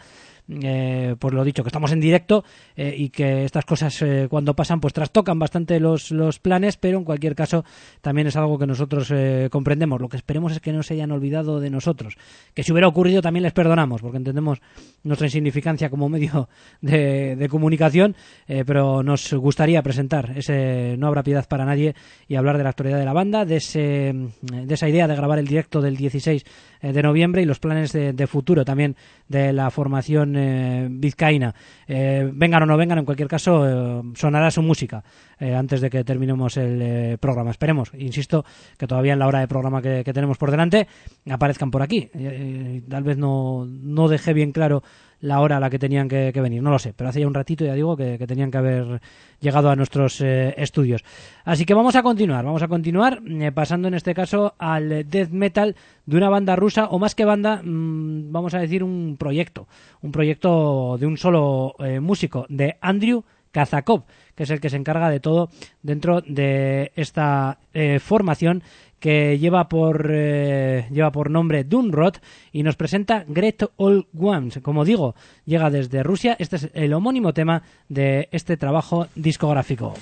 eh, pues lo dicho, que estamos en directo eh, y que estas cosas eh, cuando pasan pues trastocan bastante los, los planes, pero en cualquier caso también es algo que nosotros eh, comprendemos. Lo que esperemos es que no se hayan olvidado de nosotros, que si hubiera ocurrido también les perdonamos, porque entendemos nuestra insignificancia como medio de, de comunicación, eh, pero nos gustaría presentar ese No habrá piedad para nadie y hablar de la actualidad de la banda, de, ese, de esa idea de grabar el directo del dieciséis de noviembre y los planes de, de futuro también de la formación eh, vizcaína. Eh, vengan o no vengan, en cualquier caso eh, sonará su música eh, antes de que terminemos el eh, programa. Esperemos, insisto, que todavía en la hora de programa que, que tenemos por delante aparezcan por aquí. Eh, eh, tal vez no, no dejé bien claro la hora a la que tenían que, que venir, no lo sé, pero hace ya un ratito, ya digo, que, que tenían que haber llegado a nuestros eh, estudios. Así que vamos a continuar, vamos a continuar eh, pasando en este caso al death metal de una banda rusa, o más que banda, mmm, vamos a decir un proyecto, un proyecto de un solo eh, músico, de Andrew Kazakov, que es el que se encarga de todo dentro de esta eh, formación que lleva por eh, lleva por nombre Doomrot y nos presenta Great Old Ones. Como digo, llega desde Rusia. Este es el homónimo tema de este trabajo discográfico.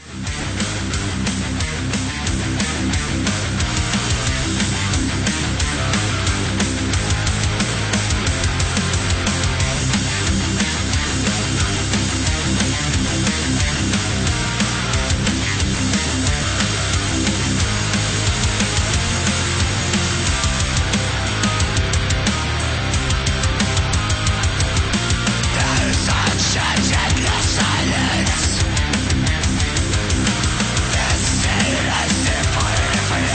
Silence.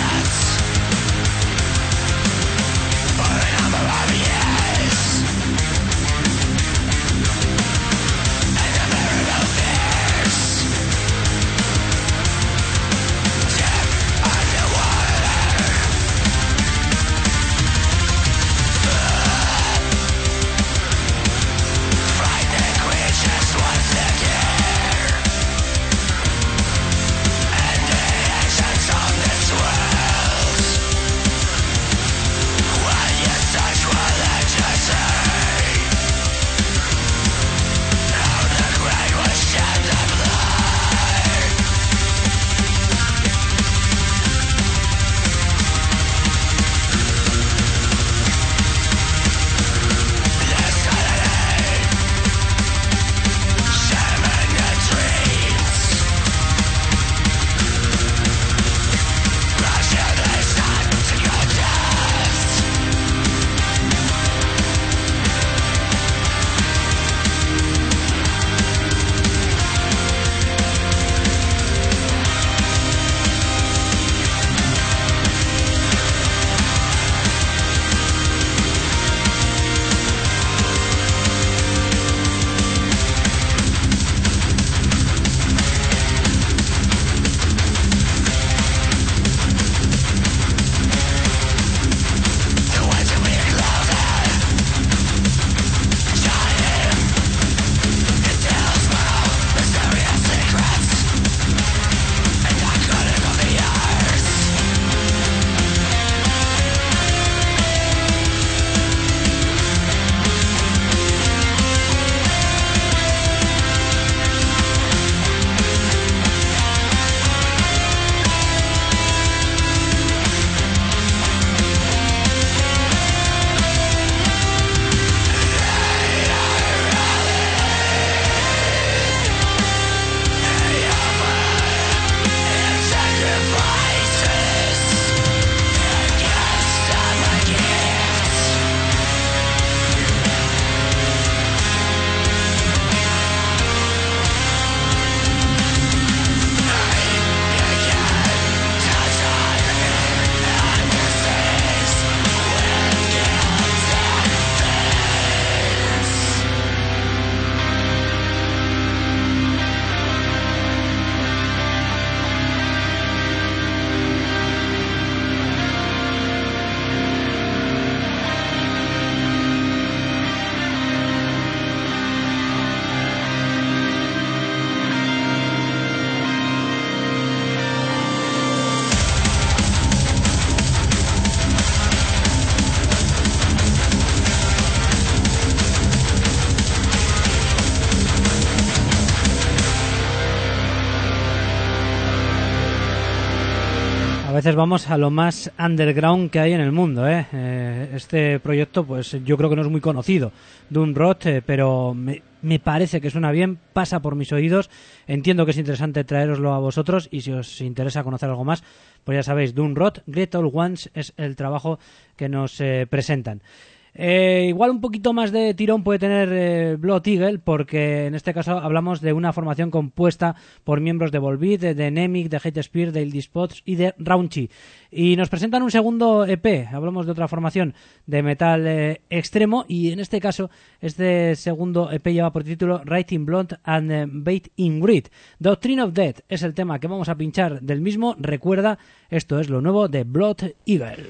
veces vamos a lo más underground que hay en el mundo, ¿eh? Eh, este proyecto, pues yo creo que no es muy conocido, Doom Rot, eh, pero me, me parece que suena bien, pasa por mis oídos. Entiendo que es interesante traeroslo a vosotros, y si os interesa conocer algo más, pues ya sabéis, Doom Rot, Great All Ones es el trabajo que nos eh, presentan. Eh, igual un poquito más de tirón puede tener eh, Blood Eagle, porque en este caso hablamos de una formación compuesta por miembros de Volbeat, de, de Nemic, de Hate Spear, de Ildispods y de Raunchy, y nos presentan un segundo E P. Hablamos de otra formación de metal eh, extremo, y en este caso este segundo E P lleva por título Writing Blood and eh, Bait in Greed. Doctrine of Death es el tema que vamos a pinchar del mismo. Recuerda, esto es lo nuevo de Blood Eagle.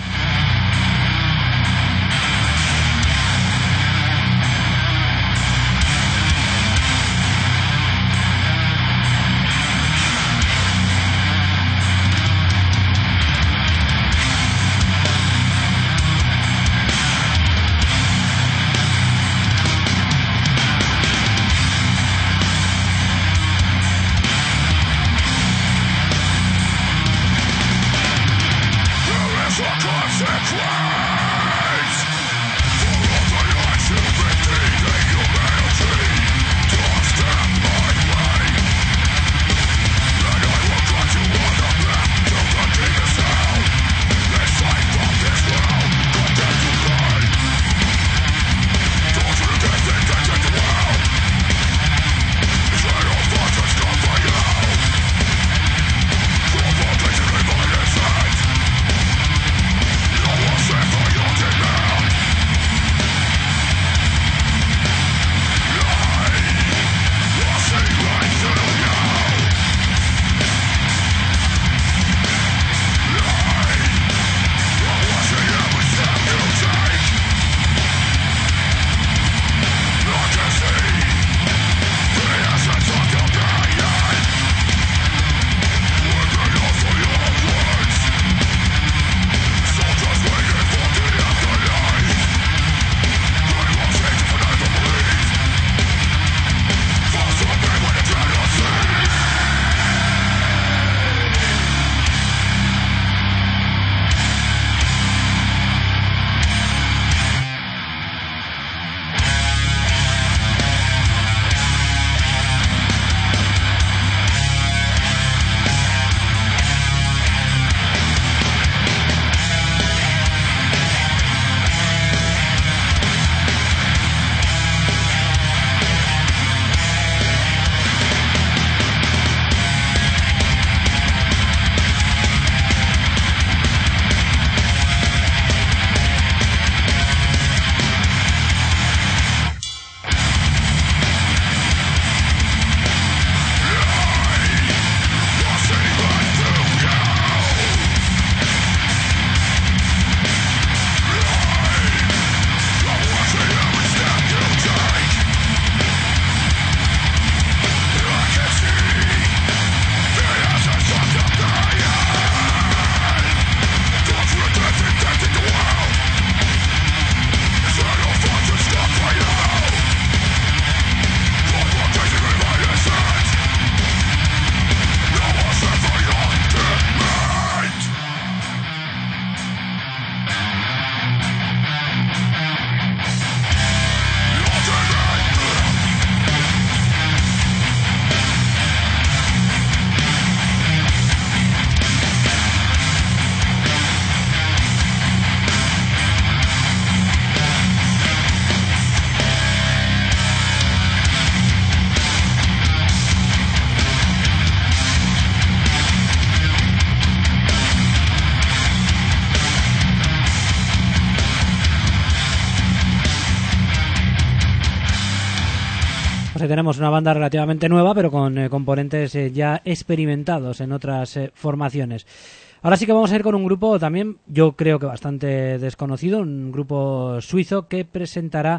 Pues ahí tenemos una banda relativamente nueva, pero con eh, componentes eh, ya experimentados en otras eh, formaciones. Ahora sí que vamos a ir con un grupo también, yo creo que bastante desconocido, un grupo suizo que presentará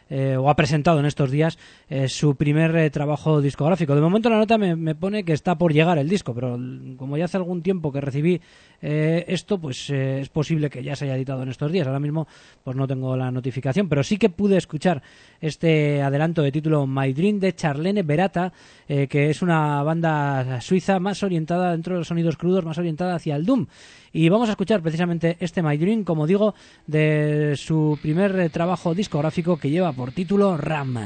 eh, o ha presentado en estos días eh, su primer eh, trabajo discográfico. De momento la nota me, me pone que está por llegar el disco, pero como ya hace algún tiempo que recibí eh, esto, pues eh, es posible que ya se haya editado en estos días. Ahora mismo pues no tengo la notificación, pero sí que pude escuchar este adelanto de título My Dream de Charlene Berata, eh, que es una banda suiza más orientada, dentro de los sonidos crudos, más orientada hacia el doom. Y vamos a escuchar precisamente este My Dream, como digo, de su primer eh, trabajo discográfico, que lleva por título Ram.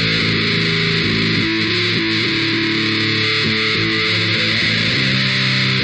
Thank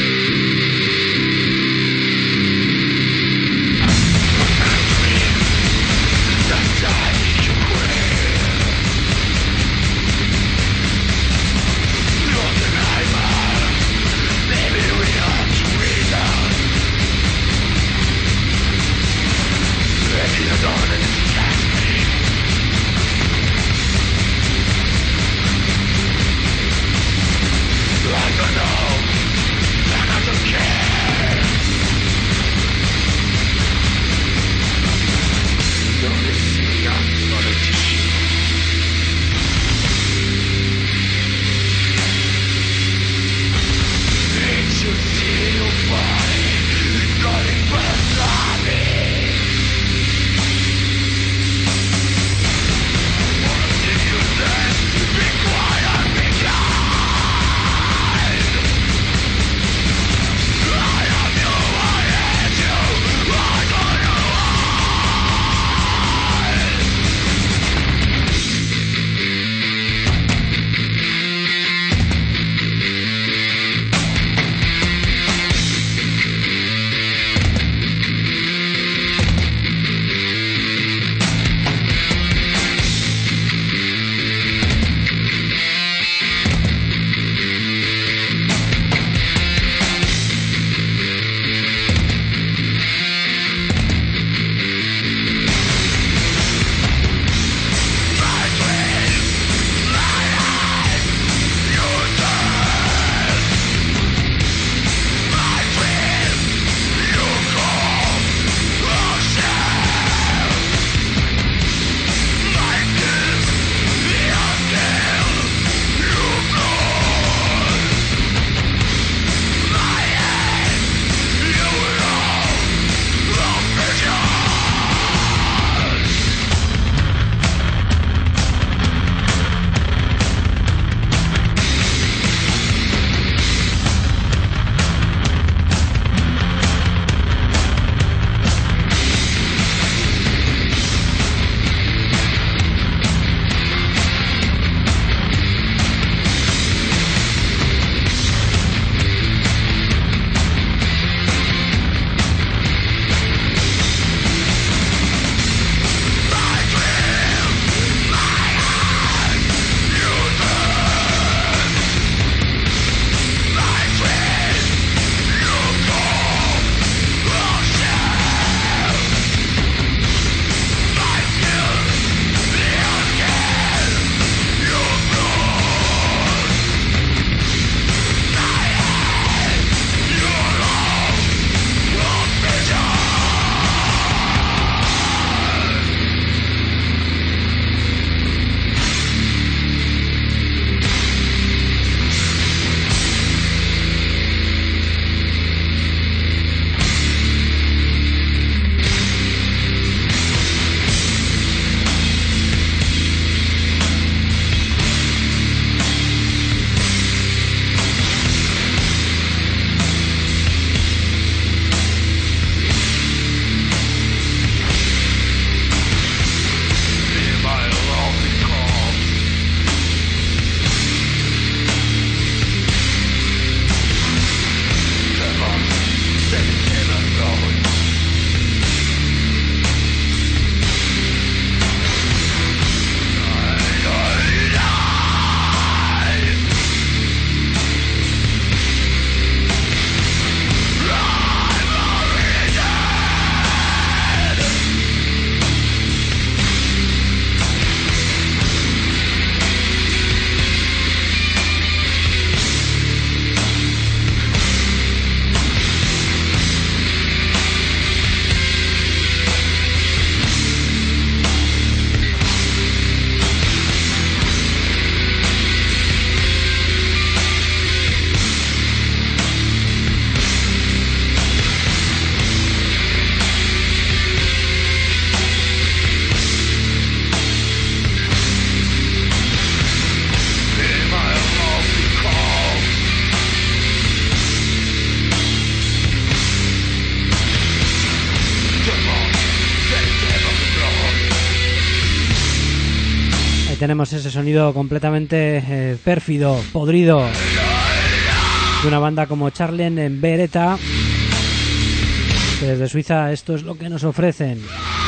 Ahí tenemos ese sonido completamente eh, pérfido, podrido, de una banda como Charlen en Beretta, que desde Suiza esto es lo que nos ofrecen.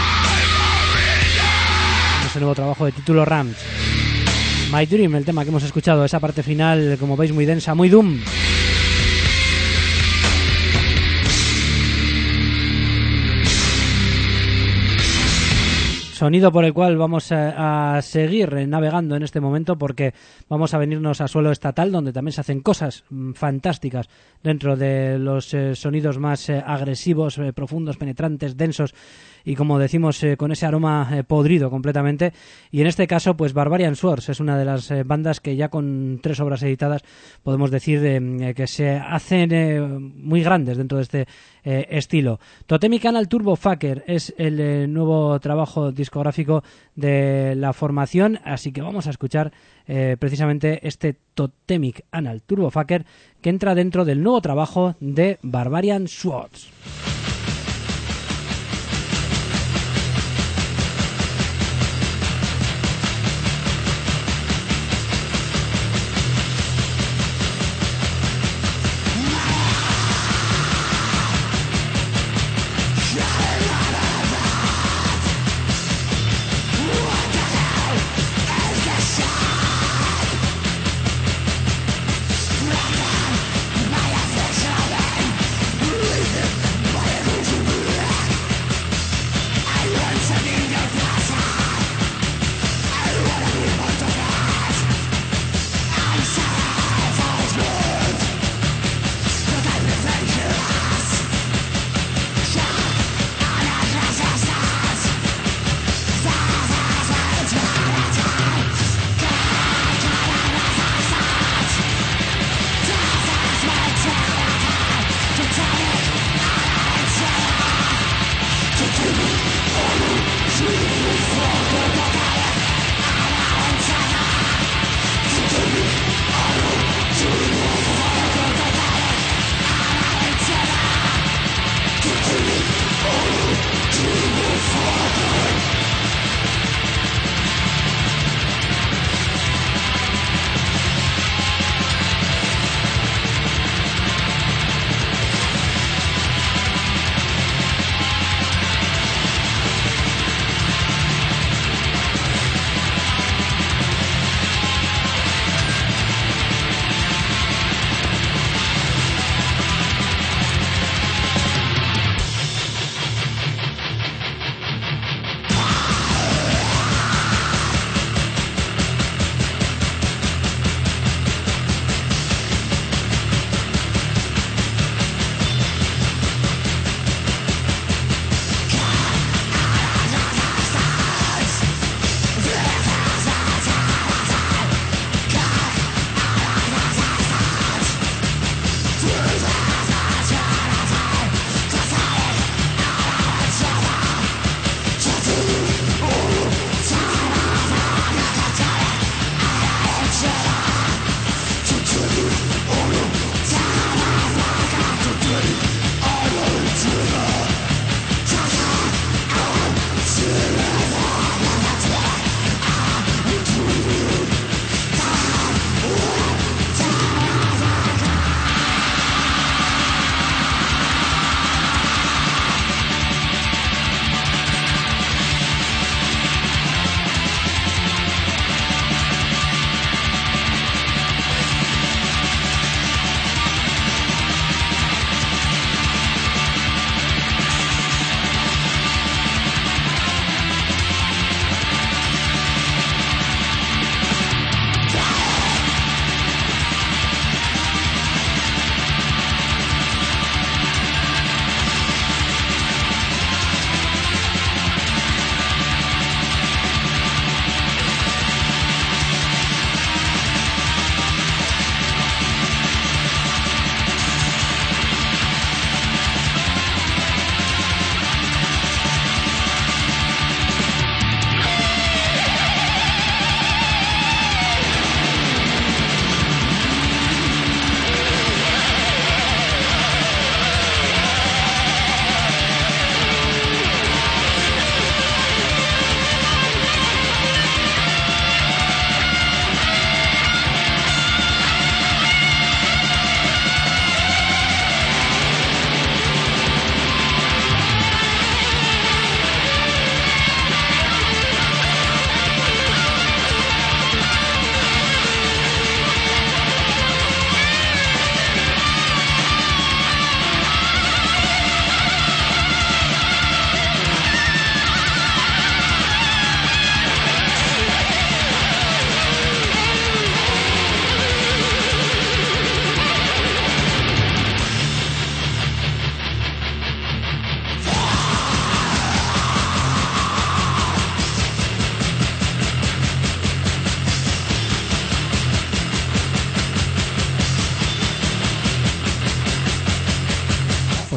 Ese nuevo trabajo de título Rams. My Dream, el tema que hemos escuchado, esa parte final, como veis, muy densa, muy doom. Sonido por el cual vamos a, a seguir navegando en este momento, porque vamos a venirnos a suelo estatal, donde también se hacen cosas mm, fantásticas dentro de los eh, sonidos más eh, agresivos, eh, profundos, penetrantes, densos y, como decimos, eh, con ese aroma eh, podrido completamente. Y en este caso, pues Barbarian Swords es una de las eh, bandas que ya con tres obras editadas podemos decir eh, que se hacen eh, muy grandes dentro de este eh, estilo. Totemic Anal Turbo Fucker es el eh, nuevo trabajo discográfico de la formación, así que vamos a escuchar eh, precisamente este Totemic Anal Turbo Fucker, que entra dentro del nuevo trabajo de Barbarian Swords. By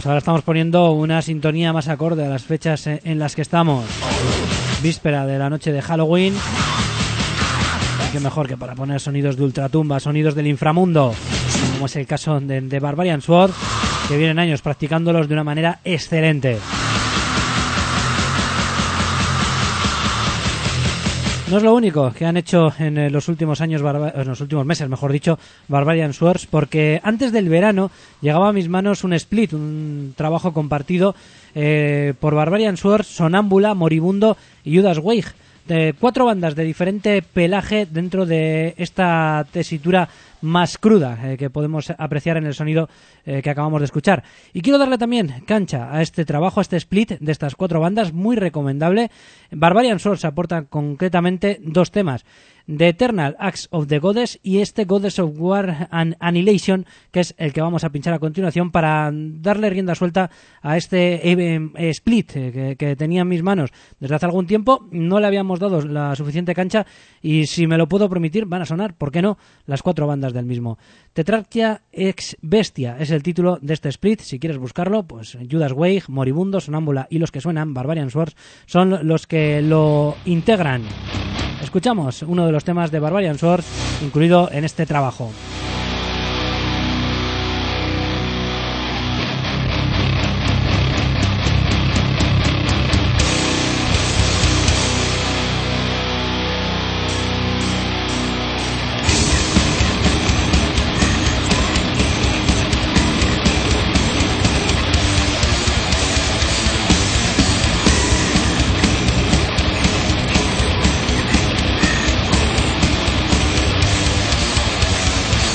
pues ahora estamos poniendo una sintonía más acorde a las fechas en las que estamos. Víspera de la noche de Halloween. Y qué mejor que para poner sonidos de ultratumba, sonidos del inframundo, como es el caso de, de Barbarian Sword, que vienen años practicándolos de una manera excelente. No es lo único que han hecho en los últimos años, en los últimos meses, mejor dicho, Barbarian Swords, porque antes del verano llegaba a mis manos un split, un trabajo compartido eh, por Barbarian Swords, Sonámbula, Moribundo y Judas Weig. De cuatro bandas de diferente pelaje dentro de esta tesitura más cruda eh, que podemos apreciar en el sonido eh, que acabamos de escuchar. Y quiero darle también cancha a este trabajo, a este split de estas cuatro bandas, muy recomendable. Barbarian Swords aporta concretamente dos temas: The Eternal Acts of the Goddess y este Goddess of War and Annihilation, que es el que vamos a pinchar a continuación para darle rienda suelta a este eh, eh, split eh, que, que tenía en mis manos desde hace algún tiempo. No le habíamos dado la suficiente cancha y, si me lo puedo permitir, van a sonar, ¿por qué no?, las cuatro bandas del mismo. Tetrarchia ex Bestia es el título de este split. Si quieres buscarlo, pues Judas Weig, Moribundo, Sonámbula y los que suenan, Barbarian Swords, son los que lo integran. Escuchamos uno de los temas de Barbarian Swords incluido en este trabajo. We'll be right back.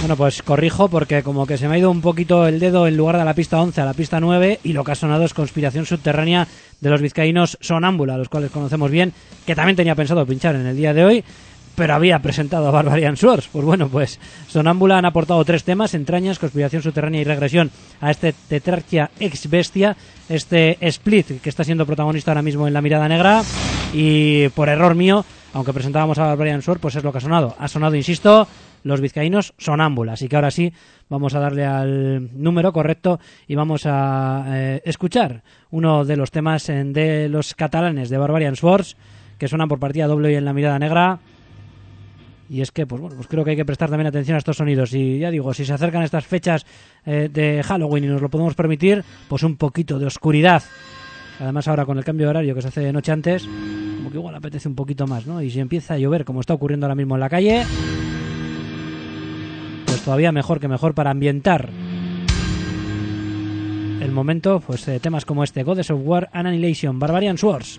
Bueno, pues corrijo porque como que se me ha ido un poquito el dedo en lugar de la pista once a la pista nueve y lo que ha sonado es Conspiración Subterránea de los vizcaínos Sonámbula, los cuales conocemos bien, que también tenía pensado pinchar en el día de hoy, pero había presentado a Barbarian Swords. Pues bueno, pues Sonámbula han aportado tres temas: Entrañas, Conspiración Subterránea y Regresión, a este Tetrarquia Ex Bestia, este Split que está siendo protagonista ahora mismo en La Mirada Negra. Y por error mío, aunque presentábamos a Barbarian Swords, pues es lo que ha sonado. Ha sonado, insisto, los vizcaínos Sonámbula. Así que ahora sí vamos a darle al número correcto y vamos a eh, escuchar uno de los temas eh, de los catalanes de Barbarian Swords, que suenan por partida doble hoy en La Mirada Negra. Y es que, pues bueno, pues creo que hay que prestar también atención a estos sonidos. Y ya digo, si se acercan estas fechas eh, de Halloween y nos lo podemos permitir, pues un poquito de oscuridad. Además ahora con el cambio de horario que se hace de noche antes, como que igual apetece un poquito más, ¿no? Y si empieza a llover, como está ocurriendo ahora mismo en la calle, pues todavía mejor que mejor para ambientar el momento. Pues eh, temas como este, Goddess of War and Annihilation, Barbarian Swords.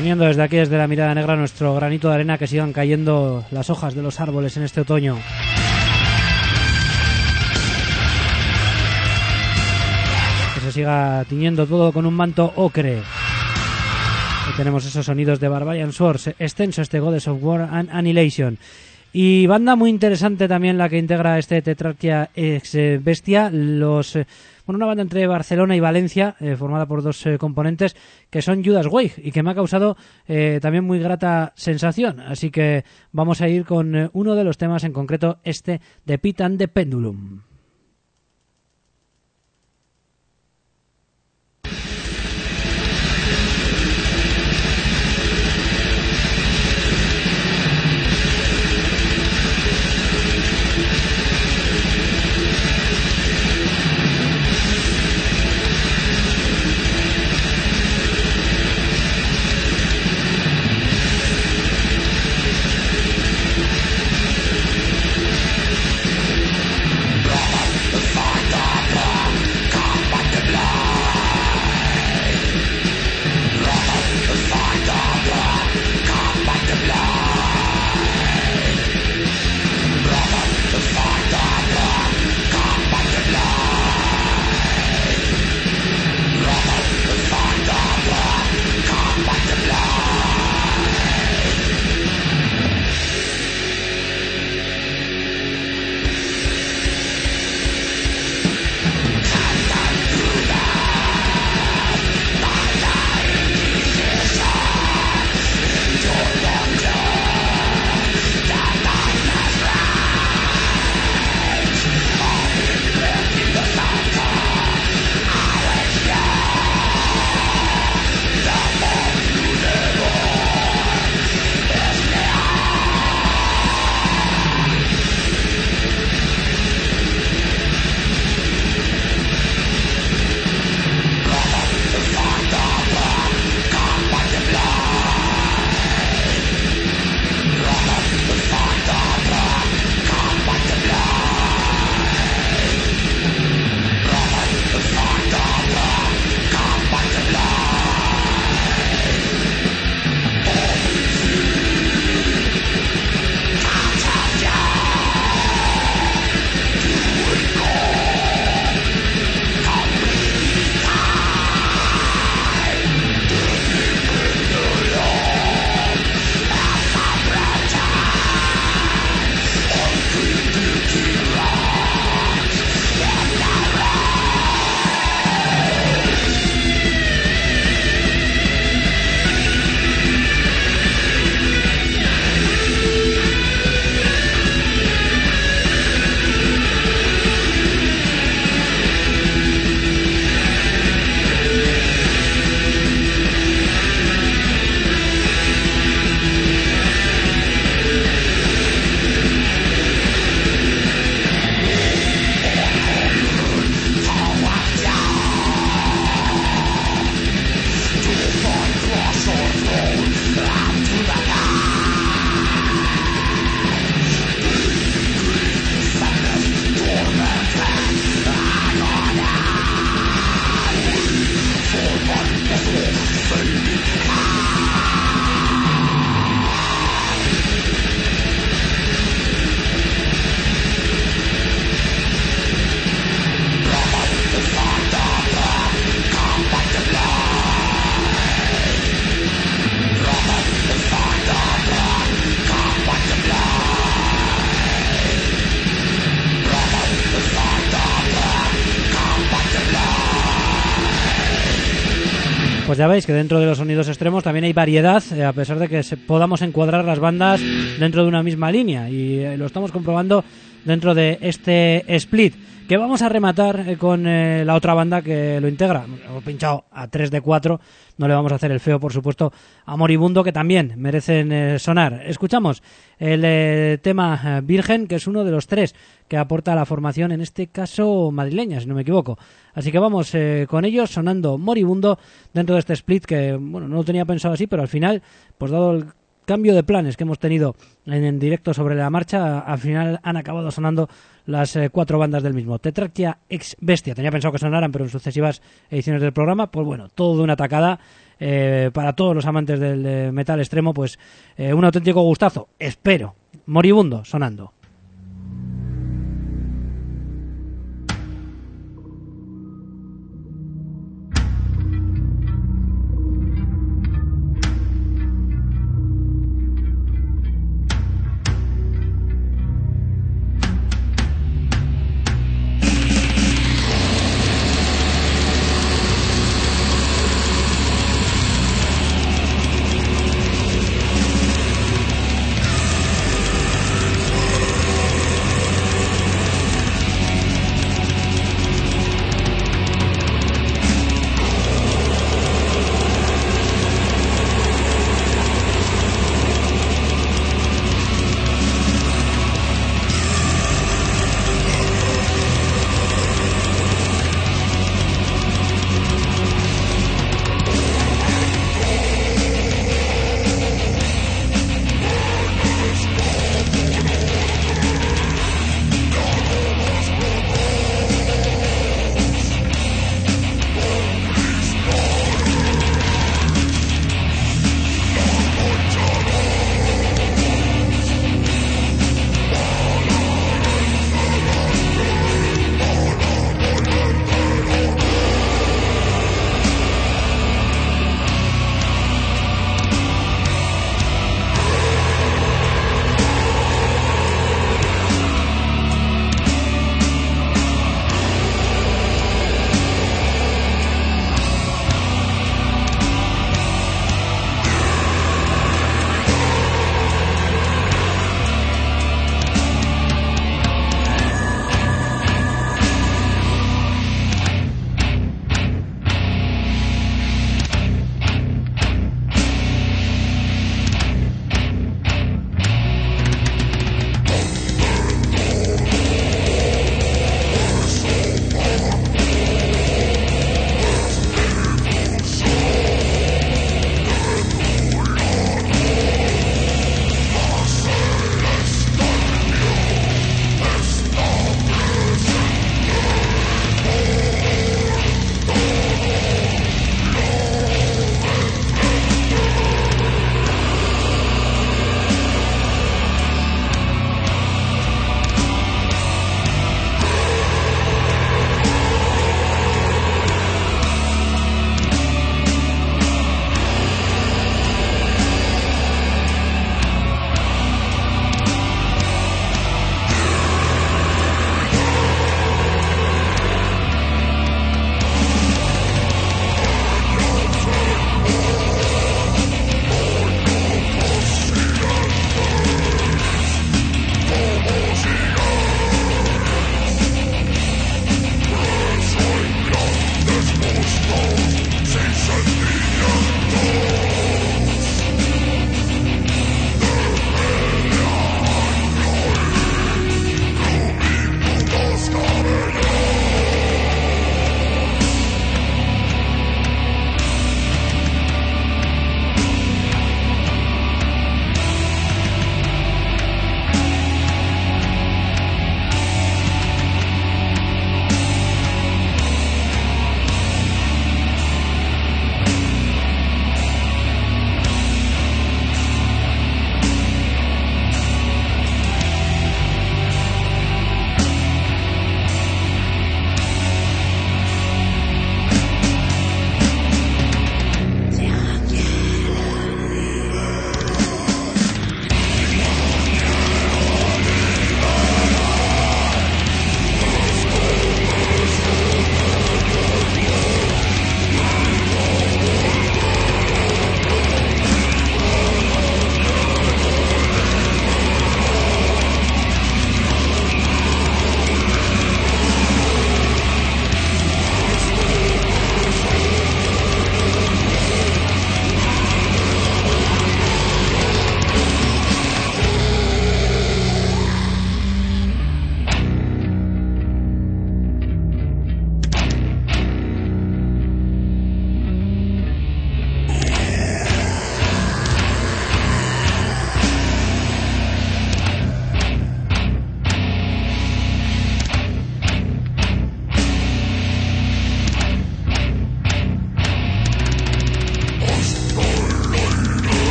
poniendo desde aquí, desde la mirada negra, nuestro granito de arena, que sigan cayendo las hojas de los árboles en este otoño. Que se siga tiñendo todo con un manto ocre. Ahí tenemos esos sonidos de Barbarian Swords, extenso este Goddess of War and Annihilation. Y banda muy interesante también la que integra este Tetrarchia Ex Bestia, los... Bueno, una banda entre Barcelona y Valencia, eh, formada por dos eh, componentes, que son Judas Way, y que me ha causado eh, también muy grata sensación. Así que vamos a ir con eh, uno de los temas, en concreto este de Pit and the Pendulum. Pues ya veis que dentro de los sonidos extremos también hay variedad, eh, a pesar de que se podamos encuadrar las bandas dentro de una misma línea, y eh, lo estamos comprobando dentro de este split, que vamos a rematar eh, con eh, la otra banda que lo integra. Hemos pinchado a tres de cuatro, no le vamos a hacer el feo, por supuesto, a Moribundo, que también merecen eh, sonar. Escuchamos el eh, tema eh, Virgen, que es uno de los tres que aporta la formación, en este caso madrileña, si no me equivoco. Así que vamos eh, con ellos, sonando Moribundo dentro de este split, que bueno, no lo tenía pensado así, pero al final, pues dado el cambio de planes que hemos tenido en, en directo sobre la marcha, al final han acabado sonando las eh, cuatro bandas del mismo. Tetrarchia Ex Bestia, tenía pensado que sonaran, pero en sucesivas ediciones del programa, pues bueno, todo de una tacada. eh, para todos los amantes del eh, metal extremo, pues eh, un auténtico gustazo, espero. Moribundo, sonando. Thank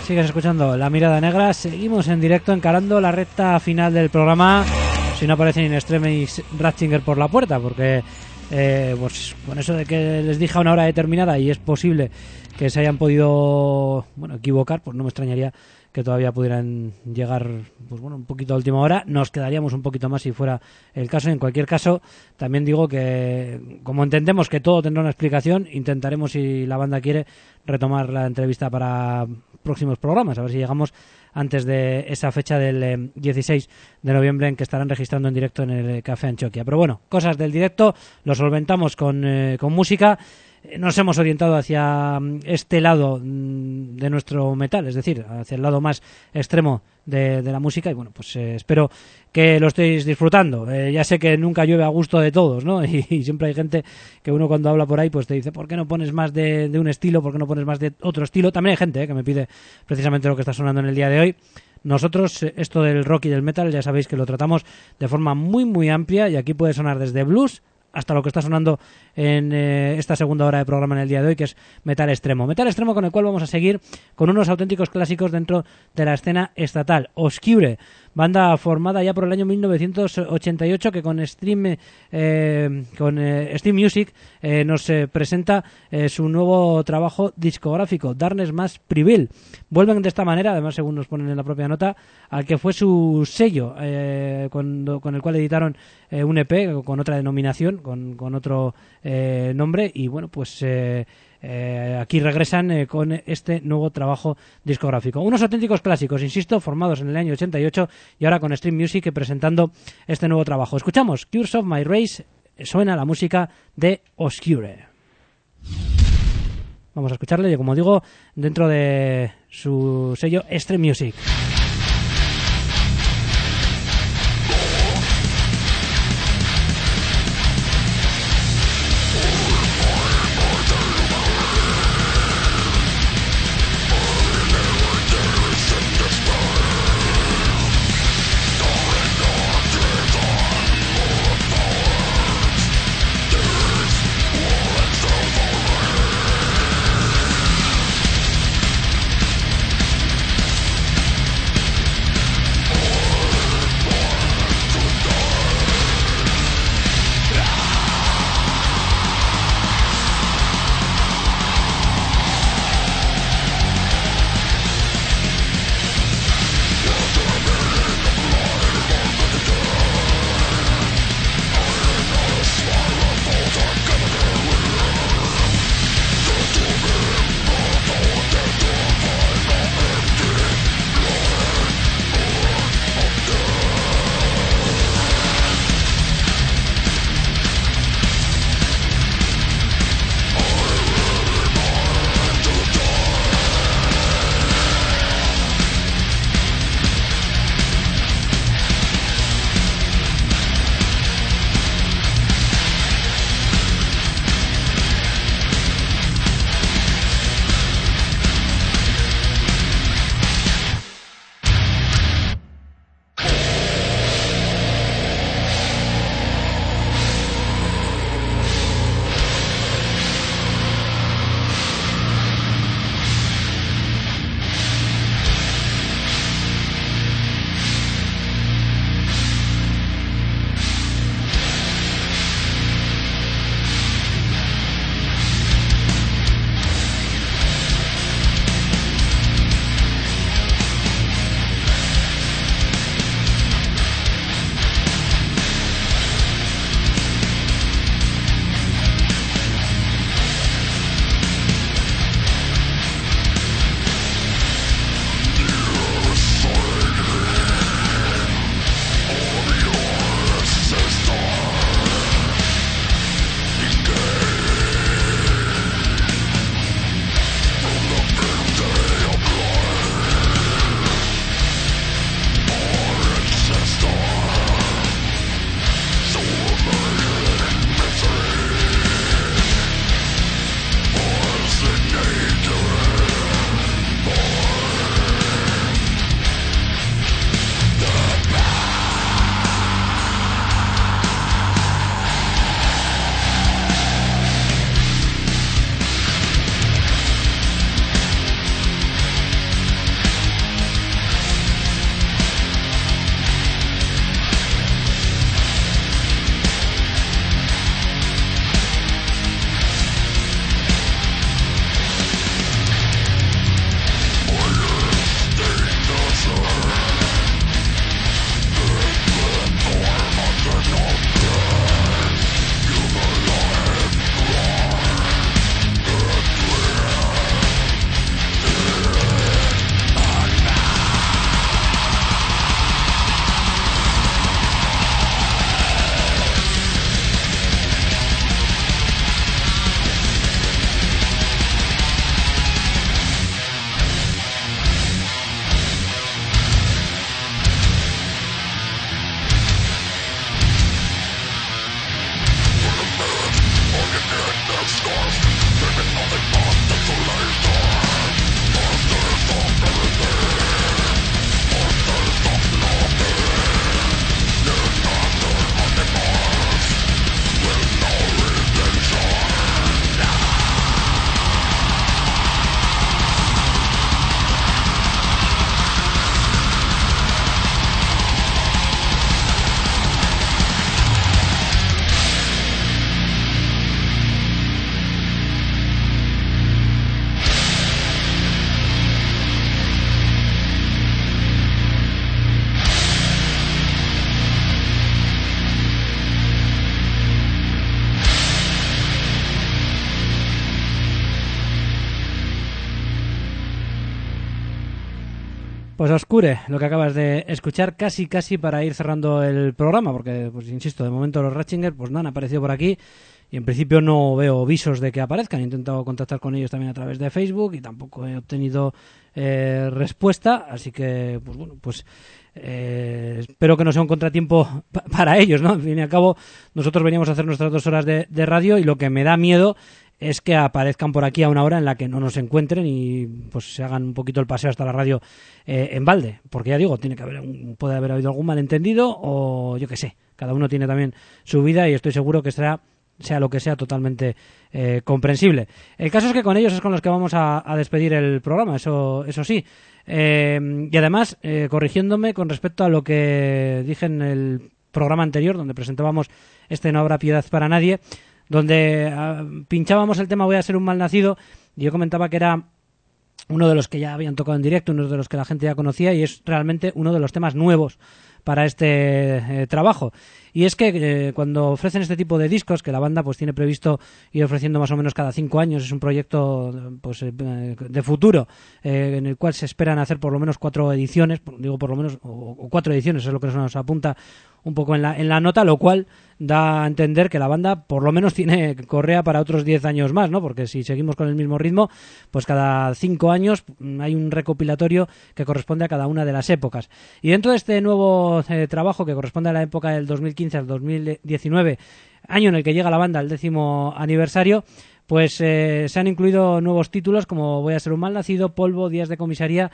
Sigues escuchando La Mirada Negra. Seguimos en directo encarando la recta final del programa. Si no aparece In Extremis Ratzinger por la puerta, porque eh, pues con eso de que les dije a una hora determinada y es posible que se hayan podido bueno equivocar, pues no me extrañaría que todavía pudieran llegar pues bueno un poquito a última hora. Nos quedaríamos un poquito más si fuera el caso. En cualquier caso, también digo que como entendemos que todo tendrá una explicación, intentaremos, si la banda quiere, retomar la entrevista para próximos programas, a ver si llegamos antes de esa fecha del eh, dieciséis de noviembre en que estarán registrando en directo en el Café Anchoquia. Pero bueno, cosas del directo, lo solventamos con, eh, con música. Nos hemos orientado hacia este lado de nuestro metal, es decir, hacia el lado más extremo de, de la música, y bueno, pues eh, espero que lo estéis disfrutando. Eh, ya sé que nunca llueve a gusto de todos, ¿no? Y, y siempre hay gente que uno cuando habla por ahí pues te dice, ¿por qué no pones más de, de un estilo? ¿Por qué no pones más de otro estilo? También hay gente eh, que me pide precisamente lo que está sonando en el día de hoy. Nosotros, esto del rock y del metal, ya sabéis que lo tratamos de forma muy muy amplia, y aquí puede sonar desde blues hasta lo que está sonando en eh, esta segunda hora de programa en el día de hoy, que es metal extremo. Metal extremo con el cual vamos a seguir con unos auténticos clásicos dentro de la escena estatal. Obscure, banda formada ya por el año mil novecientos ochenta y ocho, que con Stream eh, con eh, Steam Music eh, nos eh, presenta eh, su nuevo trabajo discográfico, Darkness Mass Prevail. Vuelven de esta manera, además según nos ponen en la propia nota, al que fue su sello eh, con, con el cual editaron eh, un E P con otra denominación, con, con otro eh, nombre, y bueno, pues eh, eh, aquí regresan eh, con este nuevo trabajo discográfico. Unos auténticos clásicos, insisto, formados en el año ochenta y ocho y ahora con Stream Music eh, presentando este nuevo trabajo. Escuchamos Curse of My Race, suena la música de Obscure. Vamos a escucharle, como digo, dentro de su sello Stream Music. Pues Oscure, lo que acabas de escuchar, casi casi para ir cerrando el programa, porque, pues insisto, de momento los Ratzinger pues no han aparecido por aquí y en principio no veo visos de que aparezcan. He intentado contactar con ellos también a través de Facebook y tampoco he obtenido eh, respuesta, así que, pues bueno, pues eh, espero que no sea un contratiempo pa- para ellos, ¿no? Al fin y al cabo, nosotros veníamos a hacer nuestras dos horas de, de radio y lo que me da miedo es que aparezcan por aquí a una hora en la que no nos encuentren y pues se hagan un poquito el paseo hasta la radio eh, en balde, porque ya digo, tiene que haber un, puede haber habido algún malentendido o yo qué sé, cada uno tiene también su vida y estoy seguro que será, sea lo que sea, totalmente eh, comprensible. El caso es que con ellos es con los que vamos a, a despedir el programa, eso, eso sí. Eh, y además, eh, corrigiéndome con respecto a lo que dije en el programa anterior, donde presentábamos este No habrá piedad para nadie, donde uh, pinchábamos el tema Voy a ser un malnacido, y yo comentaba que era uno de los que ya habían tocado en directo, uno de los que la gente ya conocía, y es realmente uno de los temas nuevos para este eh, trabajo. Y es que eh, cuando ofrecen este tipo de discos, que la banda pues tiene previsto ir ofreciendo más o menos cada cinco años, es un proyecto pues eh, de futuro, eh, en el cual se esperan hacer por lo menos cuatro ediciones, digo por lo menos, o, o cuatro ediciones, es lo que nos apunta un poco en la, en la nota, lo cual da a entender que la banda por lo menos tiene correa para otros diez años más, ¿no? Porque si seguimos con el mismo ritmo, pues cada cinco años hay un recopilatorio que corresponde a cada una de las épocas. Y dentro de este nuevo eh, trabajo, que corresponde a la época del dos mil quince al dos mil diecinueve, año en el que llega la banda al décimo aniversario, pues eh, se han incluido nuevos títulos como Voy a ser un malnacido, Polvo, Días de comisaría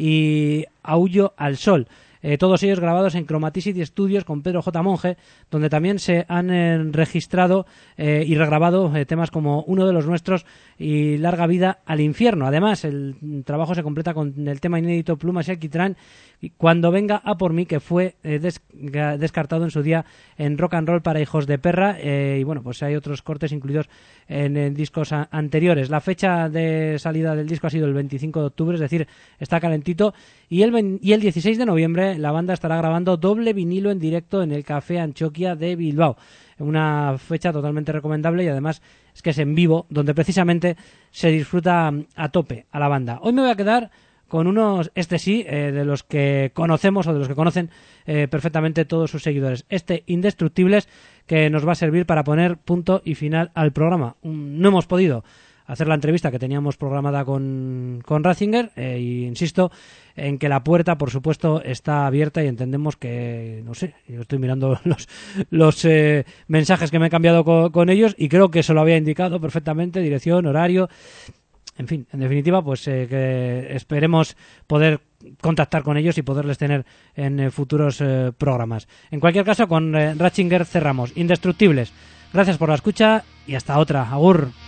y Aullo al sol. Eh, todos ellos grabados en Chromaticity Studios con Pedro J. Monge, donde también se han eh, registrado eh, y regrabado eh, temas como Uno de los nuestros y Larga vida al infierno. Además, el trabajo se completa con el tema inédito Plumas y Alquitrán, Cuando venga a por mí, que fue eh, des descartado en su día en Rock and Roll para hijos de perra, eh, y bueno, pues hay otros cortes incluidos en, en discos a anteriores. La fecha de salida del disco ha sido el veinticinco de octubre, es decir, está calentito, y el, y el dieciséis de noviembre la banda estará grabando doble vinilo en directo en el Café Antioquia de Bilbao. Una fecha totalmente recomendable y además es que es en vivo, donde precisamente se disfruta a tope a la banda. Hoy me voy a quedar con unos, este sí, eh, de los que conocemos o de los que conocen eh, perfectamente todos sus seguidores. Este Indestructibles, que nos va a servir para poner punto y final al programa. Um, no hemos podido hacer la entrevista que teníamos programada con, con Ratzinger, eh, y insisto en que la puerta, por supuesto, está abierta y entendemos que, no sé, yo estoy mirando los, los eh, mensajes que me he cambiado con, con ellos y creo que se lo había indicado perfectamente, dirección, horario. En fin, en definitiva, pues eh, que esperemos poder contactar con ellos y poderles tener en eh, futuros eh, programas. En cualquier caso, con eh, Ratzinger cerramos. Indestructibles. Gracias por la escucha y hasta otra. Agur.